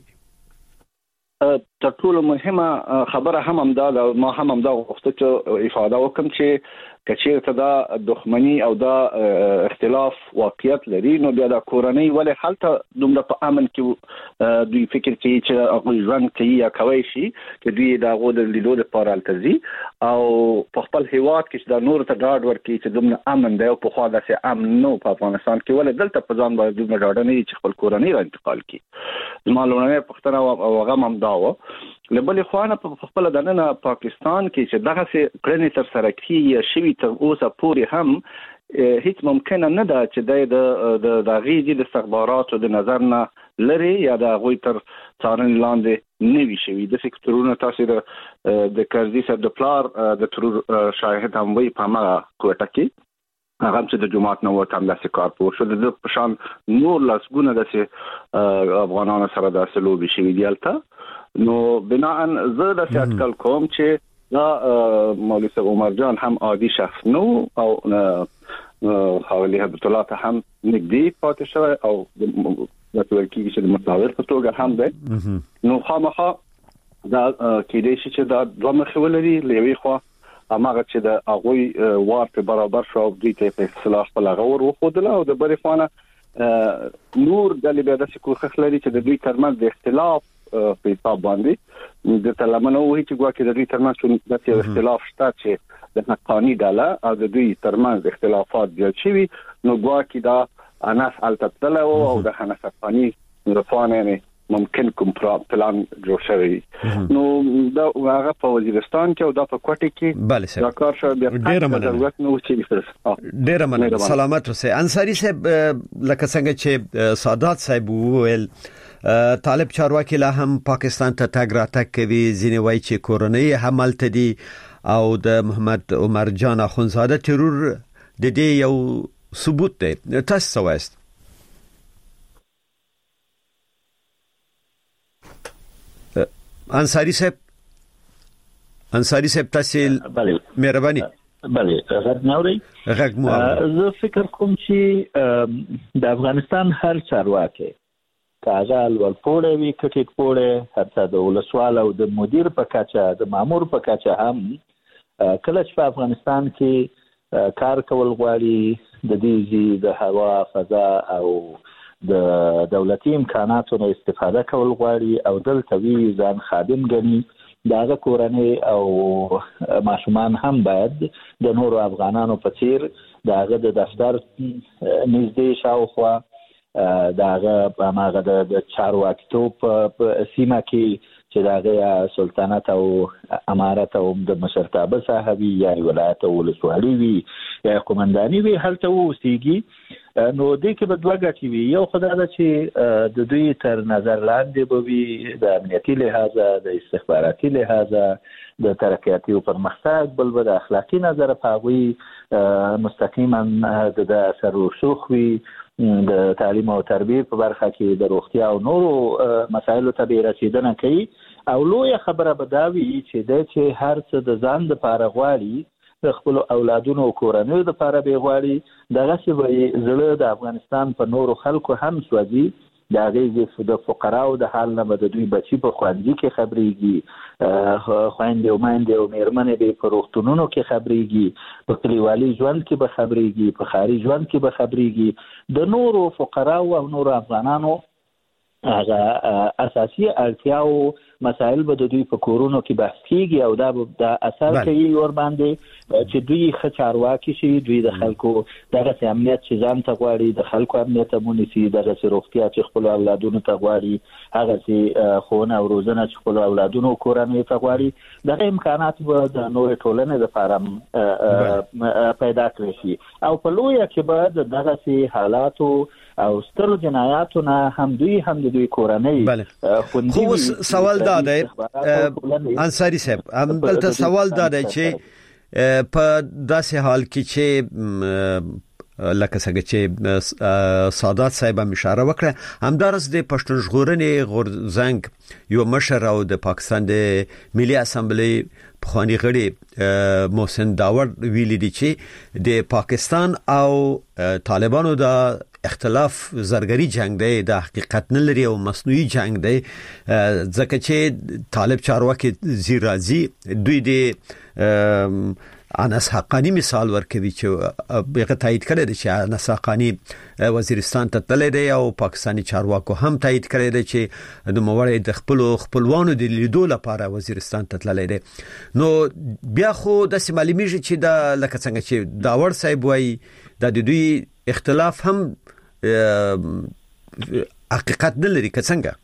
تر ټولو مهمه خبره هم دا ما هم دا غوښته چې افاده وکم چې کچیرته دا دښمنی او دا اختلاف واقعیت لري نو بیا دا کورنۍ ولې حالت دومره په امن کې دوی فکر کوي چې ژوند کوي یا کوي شي چې دوی دا غوډ لیدو لپاره التزي او په خپل هیواد کې دا نور ته ډاډ ورکړي چې دومره امن دی او په خوا داسې امن نو په افغانستان کې ولې دلته په ځان باندې دومره ډاډ نه چې خپل کورنۍ را انتقال کړي. زمالونه پښتنه او غم هم داوه لبل خوانه په خپل دننه پاکستان کې چې دغه څه کړنې تر سره کیږي شوی تر اوسه پورې هم هیڅ ممکن نه ده چې د غیږې د استخباراتو د نظر نه لري یا د غوي تر څارنې لاندې نه وي شوی د سکتورونو تاسو د کرزي سره د پلار د ترور شاهد هم وي په ما کوټه کې هغه چې د جماعت نو وته هم داسې کار پوه شو د پشان نور لاسګونه داسې افغانانو سره داسې لوبي شوی دیالته. نو بناء زه د اټکل کوم چې دا مولوی صاحب عمر جان هم عادي شخص نو او حوالی حضرت الله ته هم نږدې پاتې شوی او د ورکیږي چې د مصاور په توګه هم دی نو خامخا دا کېدې چې دا دوه مخې ولري لوي خو اماغه چې د اغوی وار په برابر شو دوی ته په اصلاح په لغور وخدله او د بری خوانه نور د لیبراسي کوخخ لري چې د دوی ترمنځ د اختلاف په حساب باندې د تلمنو وی چې ګواکې د دوی ترمنځ د اختلاف شته چې د حقانی ډاله او د دوی ترمنځ اختلافات زیات شوي نو ګواکې دا اناس التطلع او د حنف حقانی رفانه ممکن کوم پلان جوړ شوی نو دا هغه په وزیرستان کې او دا په کوټه کې دا کار شو بیا ډیره مننه سلامت اوسه. انصاری صاحب لکه څنګه چې سادات صاحب وویل طالب چارواکي لا هم پاکستان ته تګ راتګ کوي ځینې وایي چې کورنۍ حمل تدي او د محمد عمر جان اخونزاده ترور د دې یو ثبوت دی. تاسو وایست انصاری صاحب تاسو مهرباني بله غږ نوري زه فکر کوم چې د افغانستان هر چارواکي کاغال ورپوړې وی کټیټ پوړې حتی د ولسوال او د مدیر په کچه د مامور په کچه هم کله چې په افغانستان کې کار کول غواړي د دې د هوا فضا او د دولتي امکاناتو نه استفاده کول غواړي او دلته وی ځان خادم ګڼي داغه کورنۍ او ماشومان هم باید د نورو افغانانو په څیر داغه د دفتر نږدې شاوخوا داغه هغه د چارواکیتوب په سیمه کې چې داغه سلطنت او امارت او د مشرتابه صاحبي یا ولایت او ولسوالي وي یا قومنداني وي هلته وسیږي نو دې کې به دوه ګټې وي یو خدای دا چې د دوی تر نظر لاندې به وي د امنیتي لحاظه د استخباراتي لحاظه د ترقیاتي او پرمختګ بل به د اخلاقی نظر په هغوی مستقیما د اثر رسوخ وي د تعلیم او تربیه په برخه کې د روغتیا او نورو مسایلو ته به رسیدنه کوي او لوی خبره به دا وي چې هر څه د ځان لپاره غواړي د خپل اولادونو او کورنیو لپاره به غواړي دغه څه زړه د افغانستان په نورو خلکو هم سوځي د هغې د فقراو د حال نه به د دوی بچي په ښوونځي کې خبرېږي خویندې او میندې او مېرمنې به په روغتونونو کې خبرېږي په کلیوالي ژوند کې به خبرېږي په ښاري ژوند کې به خبرېږي د نورو فقراو او نورو افغانانو هغه اساسي اړتیاو مسائل به د دوی په کورونو کې بحث کیږي او دا د اثر کوي ور باندې چې دوی ښه چارواکي شي دوی د خلکو دغه امنیت چې ځان ته غواړي د خلکو امنیت مونږ دغه روغتیا چې خپل اولادونو ته غواړي هغه چې خونه او روزنه چې خپل اولادونو کورنۍ ته غواړي دغه امکانات به د نوې ټولنې لپاره پیدا کړي شي او په لویه کې به دغه حالاتو او سترو جنایاتو نه هم دوی کورنۍ خو سوال دا دی انصاری صاحب هم دلته سوال دا دی چې په داسې حال کې چې لکه څنګه چې سادات صاحب هم اشاره وکړه همدارس د پښتون ژغورنې غورځنګ یو مشر او د پاکستان د ملي اسمبلی پخوانی غړي محسن داور ویلي دي چې د پاکستان او طالبانو د اختلاف زرګری جنگ دی د حقیقت نه لري او مصنوعي جنگ دی ځکه چې طالب چارواکي زیرازي دوی د انس حقانی مثال ورکوي چې هغه تایید کړی دی چې انس حقانی وزیرستان ته تللی دی او پاکستاني چارواکو هم تایید کړی دی چې د موړې د خپلوانو د لیدو لپاره وزیرستان ته تللی دی نو بیا خو د معلومیږي چې د لکه څنګه چې داور صاحب وایي د دوی اختلاف هم حقیقت نه لري که څنګه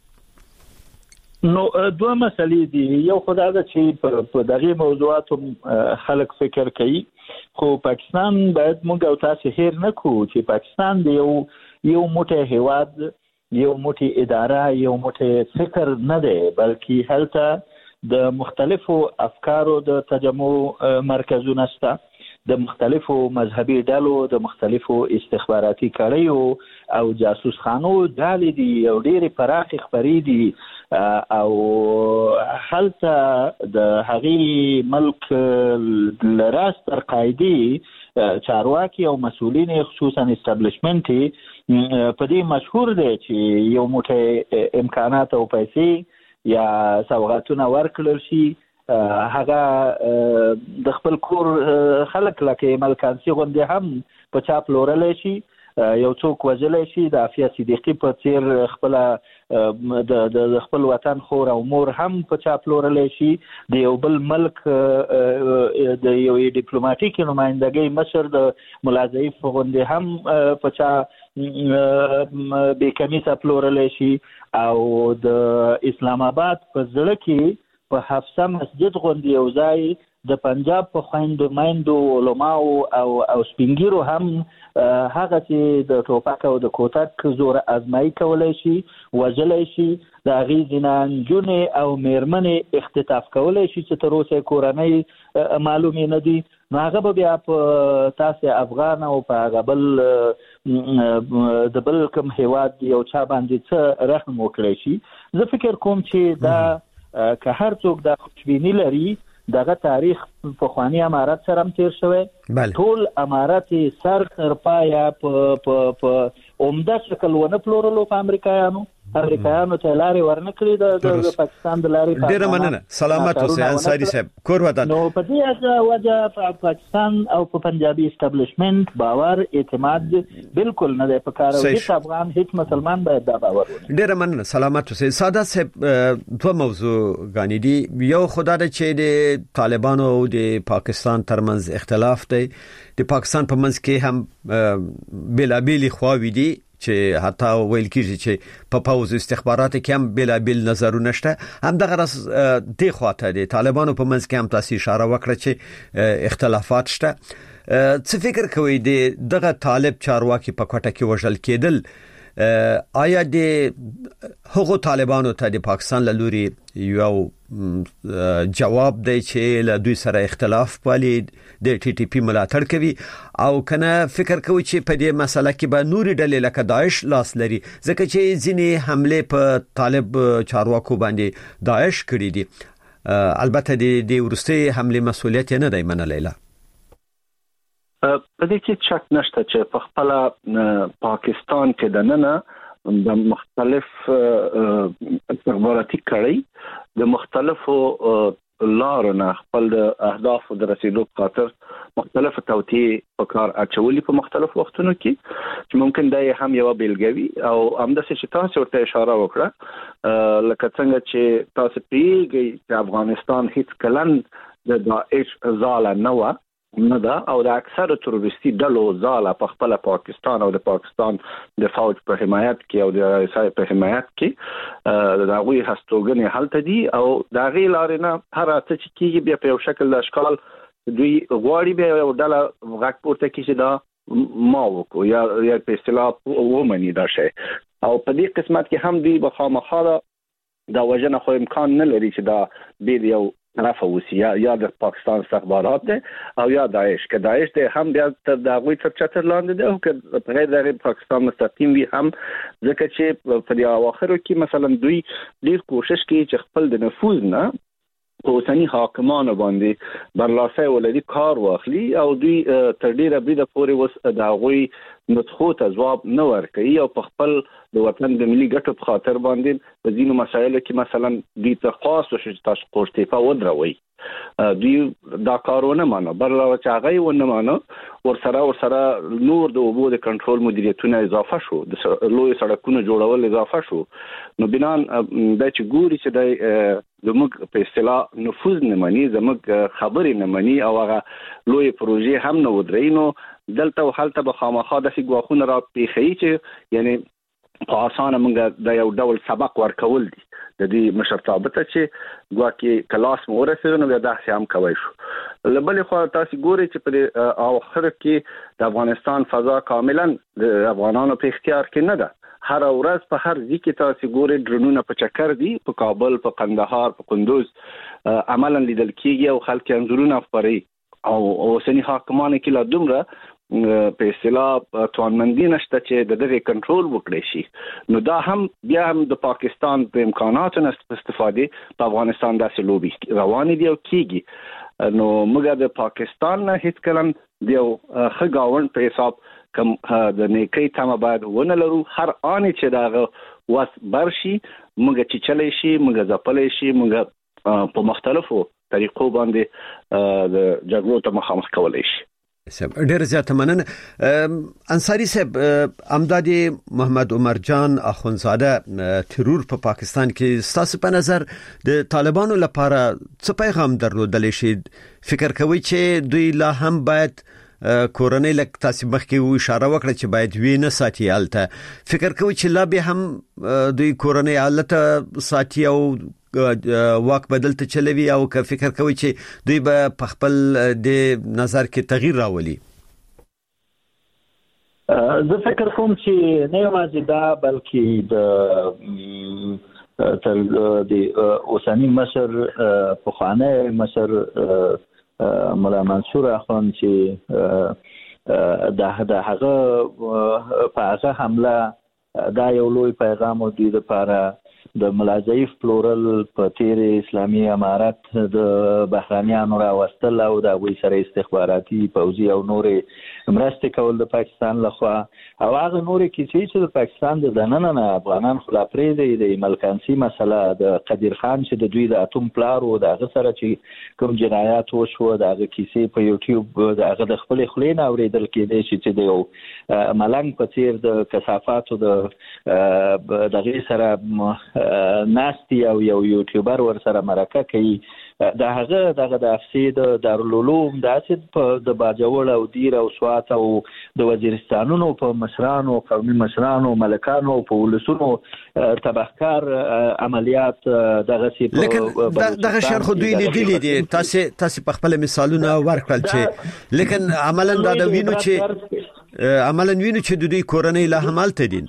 نو دوه مسلې دي یو خدای دا چې په دغه موضوعاتو خلک فکر کوي خو پاکستان باید موږ او تاسو هیر نه کوو چې پاکستان د یو موټی هیواد یو موټی اداره یو موټی فکر نه دی بلکې هلته د مختلفو افکارو د تجمع مرکزونه شته د مختلفو مذهبي ډلو د مختلفو استخباراتي کړیو او جاسوس خانو ډلې دي او ډېرې پراخې خبرې دي او هلته د هغې ملک لراس تر قاعدې چارواکي او مسؤلین خصوصا استابلیشمنت په دې مشهور دی چې یو موټی امکانات او پیسې یا سوغاتونه ورکړل شي هغه د خپل کور خلک لکه ملکانسي غوندې هم په چا پلورلی شي یو څوک وژلی شي د عافیه صدیقي په څیر خپل د خپل وطن خور او مور هم په چا پلورلی شي د یو بل ملک د یو ډیپلوماټیک نمائندګۍ مشر د ملا ضعیف غوندې هم په چا بې کمیسه پلورلی شي او د اسلام آباد په زړه کې په حفصه مسجد غوندې یو ځای د پنجاب په خویندو میندو علماو او سپینګیرو هم هغه چې د ټوپک او د کوتک زور ازمایي کولی شي وژلی شي د هغې ځینه نجونې او میرمنې اختطاف کولی شي چې تر اوسه کورنۍ معلومې نه دي نو هغه به بیا په تاسې افغان او په هغه بل د بل کوم هیواد یو چا باندې څه رحم وکړی شي زه فکر کوم چې دا که هر څوک دا خوشبیني لري دغه تاریخ په خواني امارات سره هم تیر شوی ټول امارات سر تر پایه په عمده شکل ونه پلورلو په امریکایانو ته لارې ورنکړي د پاکستان د لارې ډیره مننه سلامت اوسئ انصاری صاحب کور ودان نو په دې وجه په پاکستان او په پنجابي استابلیشمنت باور اعتماد بالکل نه دی په کار او هیڅ افغان هیڅ مسلمان باید دا باور ولري ډیره مننه سلامت اوسئ سادات صاحب دوه موضوع غانې دي یو خدای چې د طالبانو او د پاکستان ترمنځ اختلاف دی د پاکستان په منځ کې هم بلابلی خواوې دي چې حتی ویل کیږي چې په پوز استخبارات کې هم بل نظرونه شته هم دغه راس د خواته د طالبانو په منځ کې هم تاسو اشاره وکړه چې اختلافات شته څه فکر کوئ دغه طالب چارواکي په کوټه کې وژل کېدل آیا د هغو طالبانو ته د پاکستان له لوري یو جواب دی چې له دوی سره اختلاف پالي د ټي ټي پی ملاتړ کوي او کنه فکر کوي چې په دې مسله کې به نوري ډلې لکه داعش لاس لري ځکه چې ځینې حمله په طالب چارواکو باندې داعش کړی دي البته د ورستي حمله مسؤلیت نه دی منلای په دې کې شک نشته چې په خپل پاکستان کې د نننه د مختلف استخباراتي کړي د مختلفو لارو نه خپل اهداف د رسیدو خاطر مختلف توطئې په کار اچولي په مختلف وختونو کې چې ممکن دا هم یو بیلګوي او همداسې چې تاسو ورته اشاره وکړه لکه څنګه چې تاسو پیږئ چې افغانستان هیڅ کلن د داعش ځاله نه ده او د اکثر تروریستي ډلو ځاله په خپل پاکستان او د پاکستان د فوج په حمایت کې او د اسای په حمایت کې د هغوی هستوګنې هلته دي او د هغې لارې نه هر څه چې کېږي بیا په یو شکل د اشکال دوی غواړي بیا یو ډله غږ پورته کړي چې دا ما وکړو یا په اصطلاح ومني دا شی او په دې قسمت کې هم دوی به خامخا دا وژنه خو امکان نه لري چې دا بې د یو طرف اوسي یا د پاکستان استخبارات ده او یا داعش که داعش ده هم بیا تر د هغوی تر چتر لاندې ده او که په غیر د هغې پاکستان مستقیم وي هم ځکه چې په دې اواخرو کې مثلا دوی ډېر کوشش کوي چې خپل د نفوذ نه په اوسني حاکمانو باندې برلاسي ولري کار واخلي او دوی تر ډېره بریده پورې اوس د هغوی نسخو ته ځواب نه ورکوي او په خپل د وطن د ملي ګټو په خاطر باندې په ځینو مسایلو کې مثلا دوی ته خاص وشي چې تاسو استعفا ودروي دوی دا کارونه مانو برلا چې هغه ونه مانو ورسره نور د اوبو د کنټرول مدیریتونه اضافه شو د لوی سړکونو جوړول اضافه شو نو بنان د چې ګوري چې د زموږ په اصطلاح نفوذ نه مني زموږ خبرې نه مني او هغه لوی پروژې هم نه ودري نو دلته او حالته به خامخا د فګواخونه را پیخي چې یعنی په اسانه موږ د یو ډول سبق ورکول دي د دې مشرتابه ته چې ګواکي کلاس مو ورسېږي نو بیا داسې هم کوي شو لبل خو تاسو ګوري چې په اخر کې د افغانستان فضا کاملا د افغانانو په اختیار کې نه ده هر ورځ په هر ځای کې تاسو ګوري ډرونونه په چکر دي په کابل په قندهار په کندوز عملاً لیدل کېږي او خلک انځورونه خپري او اوسنی حاکمان کې لا دومره په اصطلاح توانمندي نشته چې د دغه کنټرول وکړي شي نو دا هم بیا هم د پاکستان په امکاناتو نه استفاده په افغانستان داسې لوبي روان دي او کیږي نو موږ د پاکستان نه هیڅ کلم دیو خګاون په حساب کوم د نیکی تمه باید ونه لرو هر ان چې دا واس برشي موږ چې چلی شي موږ ځپلې شي موږ په مختلفو طریقو باندې د جګړو ته مخامخ کولای شي ډیر زیات مننه انصاری صاحب امدادي محمد عمر جان اخونزاده ترور په پاکستان کې ستاسو په نظر د طالبانو لپاره څه پیغام درلودل شي فکر کوي چې دوی لا هم باید کورنۍ لک تاسو مخکې اشاره وکړه چې باید وینه ساتي الته فکر کوي چې لا به هم دوی کورنۍ حالت ساتي او واک بدل ته چلوي او که فکر کوي چې دوی به په خپل د نظر کې تغییر راولي زه فکر کوم چې نه یوازې دا بلکې د اوسنی مصر پخوانی مصر مولا منصور اخوان چې د هغه په هغه حمله دا یو لوی پیغام و دوی لپاره د ملاضعیف پلورل په تیر اسلامي امارت د بهرانيانو راوستل او د وی سره استخباراتي پوځي او نورې مرستې کول د پاکستان لخوا او هغه نورې کیسې چې د پاکستان د دننه افغانان خلاپرې د ملکانسي مسله د قدیر خان چې د دوی د اتوم پلار او د هغه سره چې کوم جنایات وشو د هغه کیسې په یوټیوب د هغه د خپل خلینو اوریدل کېدې چې د یو ملنګ په تیر د کثافاتو د دغه سره ناستی او یو یوټیوبر ور سره مرکه کوي د هغه د افسید دارالعلوم د اسید په د باجوړ او دیر او سوات او د وزیرستانونو په مشرانو قومي مشرانو ملکانو په ولسونو تبهکار عملیات دغه سی په دغه شر خو دوی لیدلی دي تاسو په خپل مثالونه ورکړل چې لیکن عملاً دا وینو چې د دوی کورنۍ له حمل تدین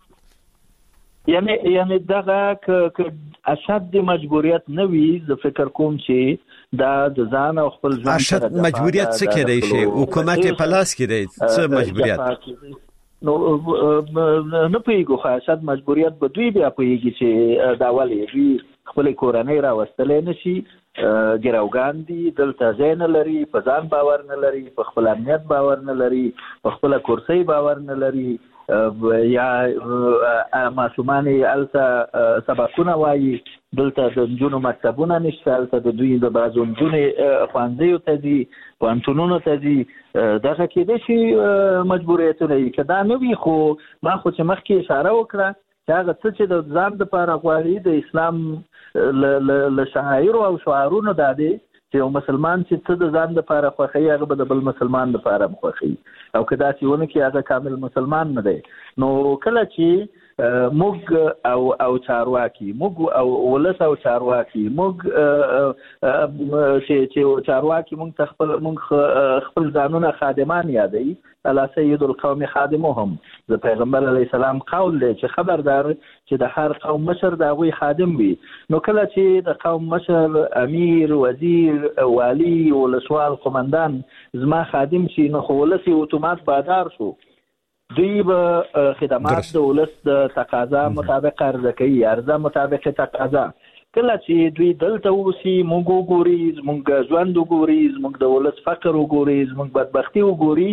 یعنی دغه ک اشد مجبوریت نه وي زه فکر کوم چې دا د ځان او خپل ځان اشد مجبوریت څه کېدای شي حکومت په لاس کې دی څه مجبوریت نو نه پیګو خو اشد مجبوریت به دوی بیا پیږي چې دا ولې دوی خپل کورنۍ راوستلې نشي ګراوګان دي دلته زین لري په ځان باور نه لري په خپل امنیت باور نه لري په خپل کرسي باور نه لري یا معصومان الته سبقونه وایي دلته د جنونو مکتبونه نشته الته د دوی د بازو جنونو خوانځيو ته دي پانتونونو ته دي دغه کې د شي مجبوریتونه کدا نه وي خو ما خو چې مخکې اشاره وکړه چې هغه څه چې د ځان د لپاره غواړي د اسلام له شعائر او شعارونو د دې چې یو مسلمان چې څه د ځان د لپاره خوښي هغه به د بل مسلمان لپاره خوښي او کدا چې ونه کې هغه کامل مسلمان نه دی نو کله چې موږ او چارواکي موږ او ولس او چارواکي موږ چې چارواکي موږ خپل ځانونه خادمان یادوي الله سید القوم خادمهم د پیغمبر علی السلام قول دی چې خبردار چې د هر قوم مشر د غوي خادم وي نو کله چې د قوم مشر امیر وزیر والی ولسوال قومندان زما خادم شي نو ولسی اتومات بادار شو دوی به خدمات د ولس د تقاضا مطابق عرضه کوي عرضه مطابق تقاضا کله چې دوی دلته وسی مونږ وګوري مونږ ژوند وګوري مونږ د ولس فقر وګوري مونږ بدبختی وګوري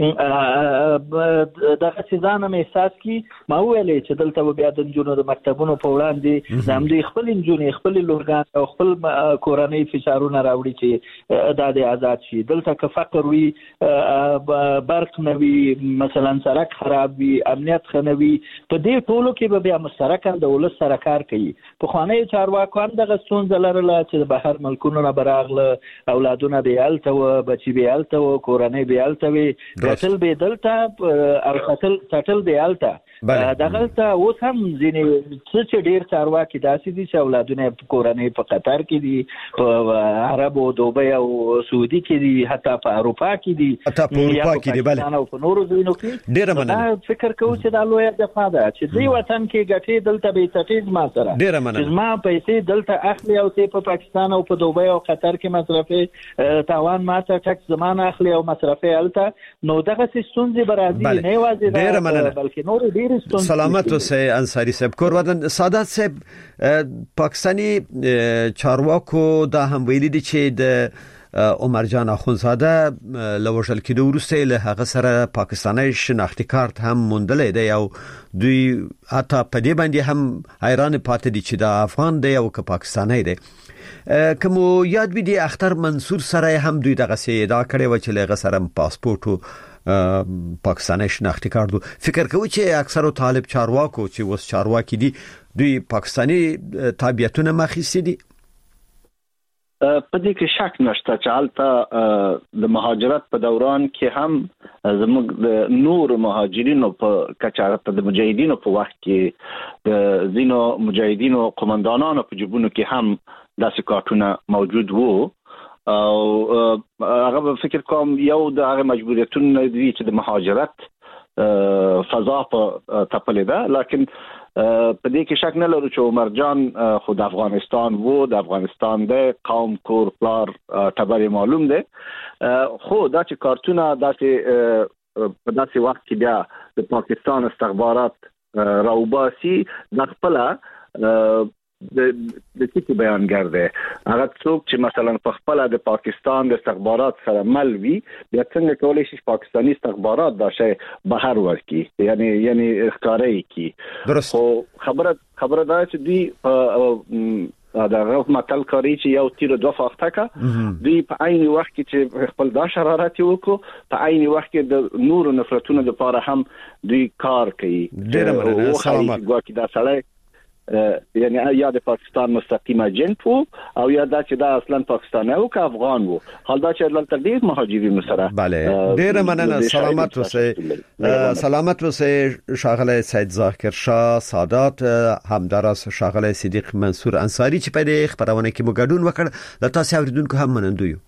دغه ځان مې احساس کی ما ویلې چې دلته بیا د جنونو د مکتبونو په وړاندې د همدې خپل جنونو خپل لورګان او خپل کورنۍ فشارونه راوړي چې د آزاد شي دلته که فقر وي برق نوي مثلا سړک خراب وي امنیت خنوي په دې ټولو کې به بیا مشترکاً د ولس سره کار کوي په خواني چارواکو کوم دغه ستونزه لرله چې د بهر ملکونو نه براغله اولادونه به الته و بچي به الته و کورنۍ به الته وي قتل به دلته او قتل به الته دغلته اوس هم ځینې چې ډیر چارواکي داسې دي چې اولادونه کورنۍ په قطر کې دي په عرب او دوبۍ او سعودي کې دي حتی په اروپا کې دي بله او په نورو ځایونو کې ډیر مننه فکر کوم چې دا لویه دفعه ده چې دوی وطن کې ګټي دلته به تټیز ما سره ډیر مننه ما پیسې دلته اخلي او ته په پاکستان او په دوبۍ او قطر کې مصرفي تاوان ماته ټکس زمانه اخلي او مصرفي الته نو دغه ستونزې برازي نه وازي بلکې نور ډیر سلامت اوسئ انصاری صاحب کورودن سعادت صاحب پاکستانی چارواکو دا هم ویلي دي چې د عمر جان اخونزاده لوشل کېدو وروسته له هغه سره پاکستاني شناختی کارت هم موندلې دی او دوی حتی په دې باندې هم حیران پاتې دي چې د افغان دی او که پاکستاني دی کوم یاد وی دي اختر منصور سره هم دوی دغه سي دا کړي و چې له غسرم پاسپورت پاکستاني شناختی کارت فکر کوي چې اکثر طالب چارواکو چې وس چارواکي دي دوی پاکستاني تابعیتونه مخېسي دي په دې کې شک نشته چې حالت د مهاجرت په دوران کې هم زموږ د نور مهاجرینو په کچارت د مجاهدینو په وخت کې د زینو مجاهدینو قومندانانو په جبونو کې هم داسې کارتونه موجود وو او هغه فکر کوم یو د هغه مجبوریتونه دي چې د مهاجرت فضا په تپلې ده لکن په دې کې شک نه لرو چې عمر جان خود افغانستان وو د افغانستان د قوم کور پلار تبر معلوم ده خو دا چې کارتونه داسې په داسې وخت کې بیا د پاکستان استخبارات راوباسي د خپل د څه بیان ګرځي هغه څوک چې مثلا په خپل د پاکستان د استخبارات سره مل وي بیا څنګه کولای شي پاکستاني استخبارات دا شی بهر ورکي یعنی ښکارای کی درست خبره دا چې دی دا غوښ متل کوي چې یو تیر دوه فاخته کا دی په عین وخت کې چې خپل دا شرارت وکړو په عین وخت کې د نور نفرتونو لپاره هم دی کار کوي ډیر مننه سلامت ګواکې دا سړی یعنی یا د پاکستان مستقیم اجنټ وو او یا دا چې دا اصلا پاکستاني او که افغان وو حال دا چې دلته ډیر مهاجرین سره بله ډیر مننه سلامت اوسئ سلامت اوسئ شاغله سید ذاکر شاه سادات همدارس شاغله صدیق منصور انصاری چې په دې خبرونه کې مو ګډون وکړ د تاسو اوریدونکو هم منندو یو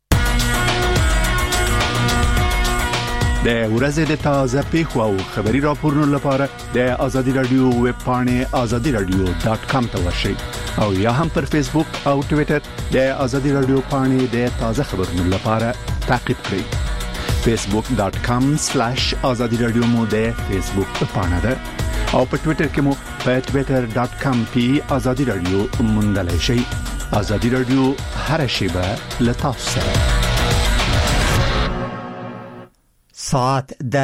د ورځې د تازه پیښو او خبري راپورونو لپاره د ازادي رادیو ویب پاڼه azadiradio.com ته ورشئ او یا هم پر فیسبوک او ټوئیټر د ازادي رادیو پاڼه د تازه خبرونو لپاره تعقیب کړئ facebook.com/azadiradio مو د فیسبوک پاڼه ده او په ټوئیټر کې مو په twitter.com/azadiradio موندلای شئ. ازادي رادیو هر شیبه لتاسو سره. ساعت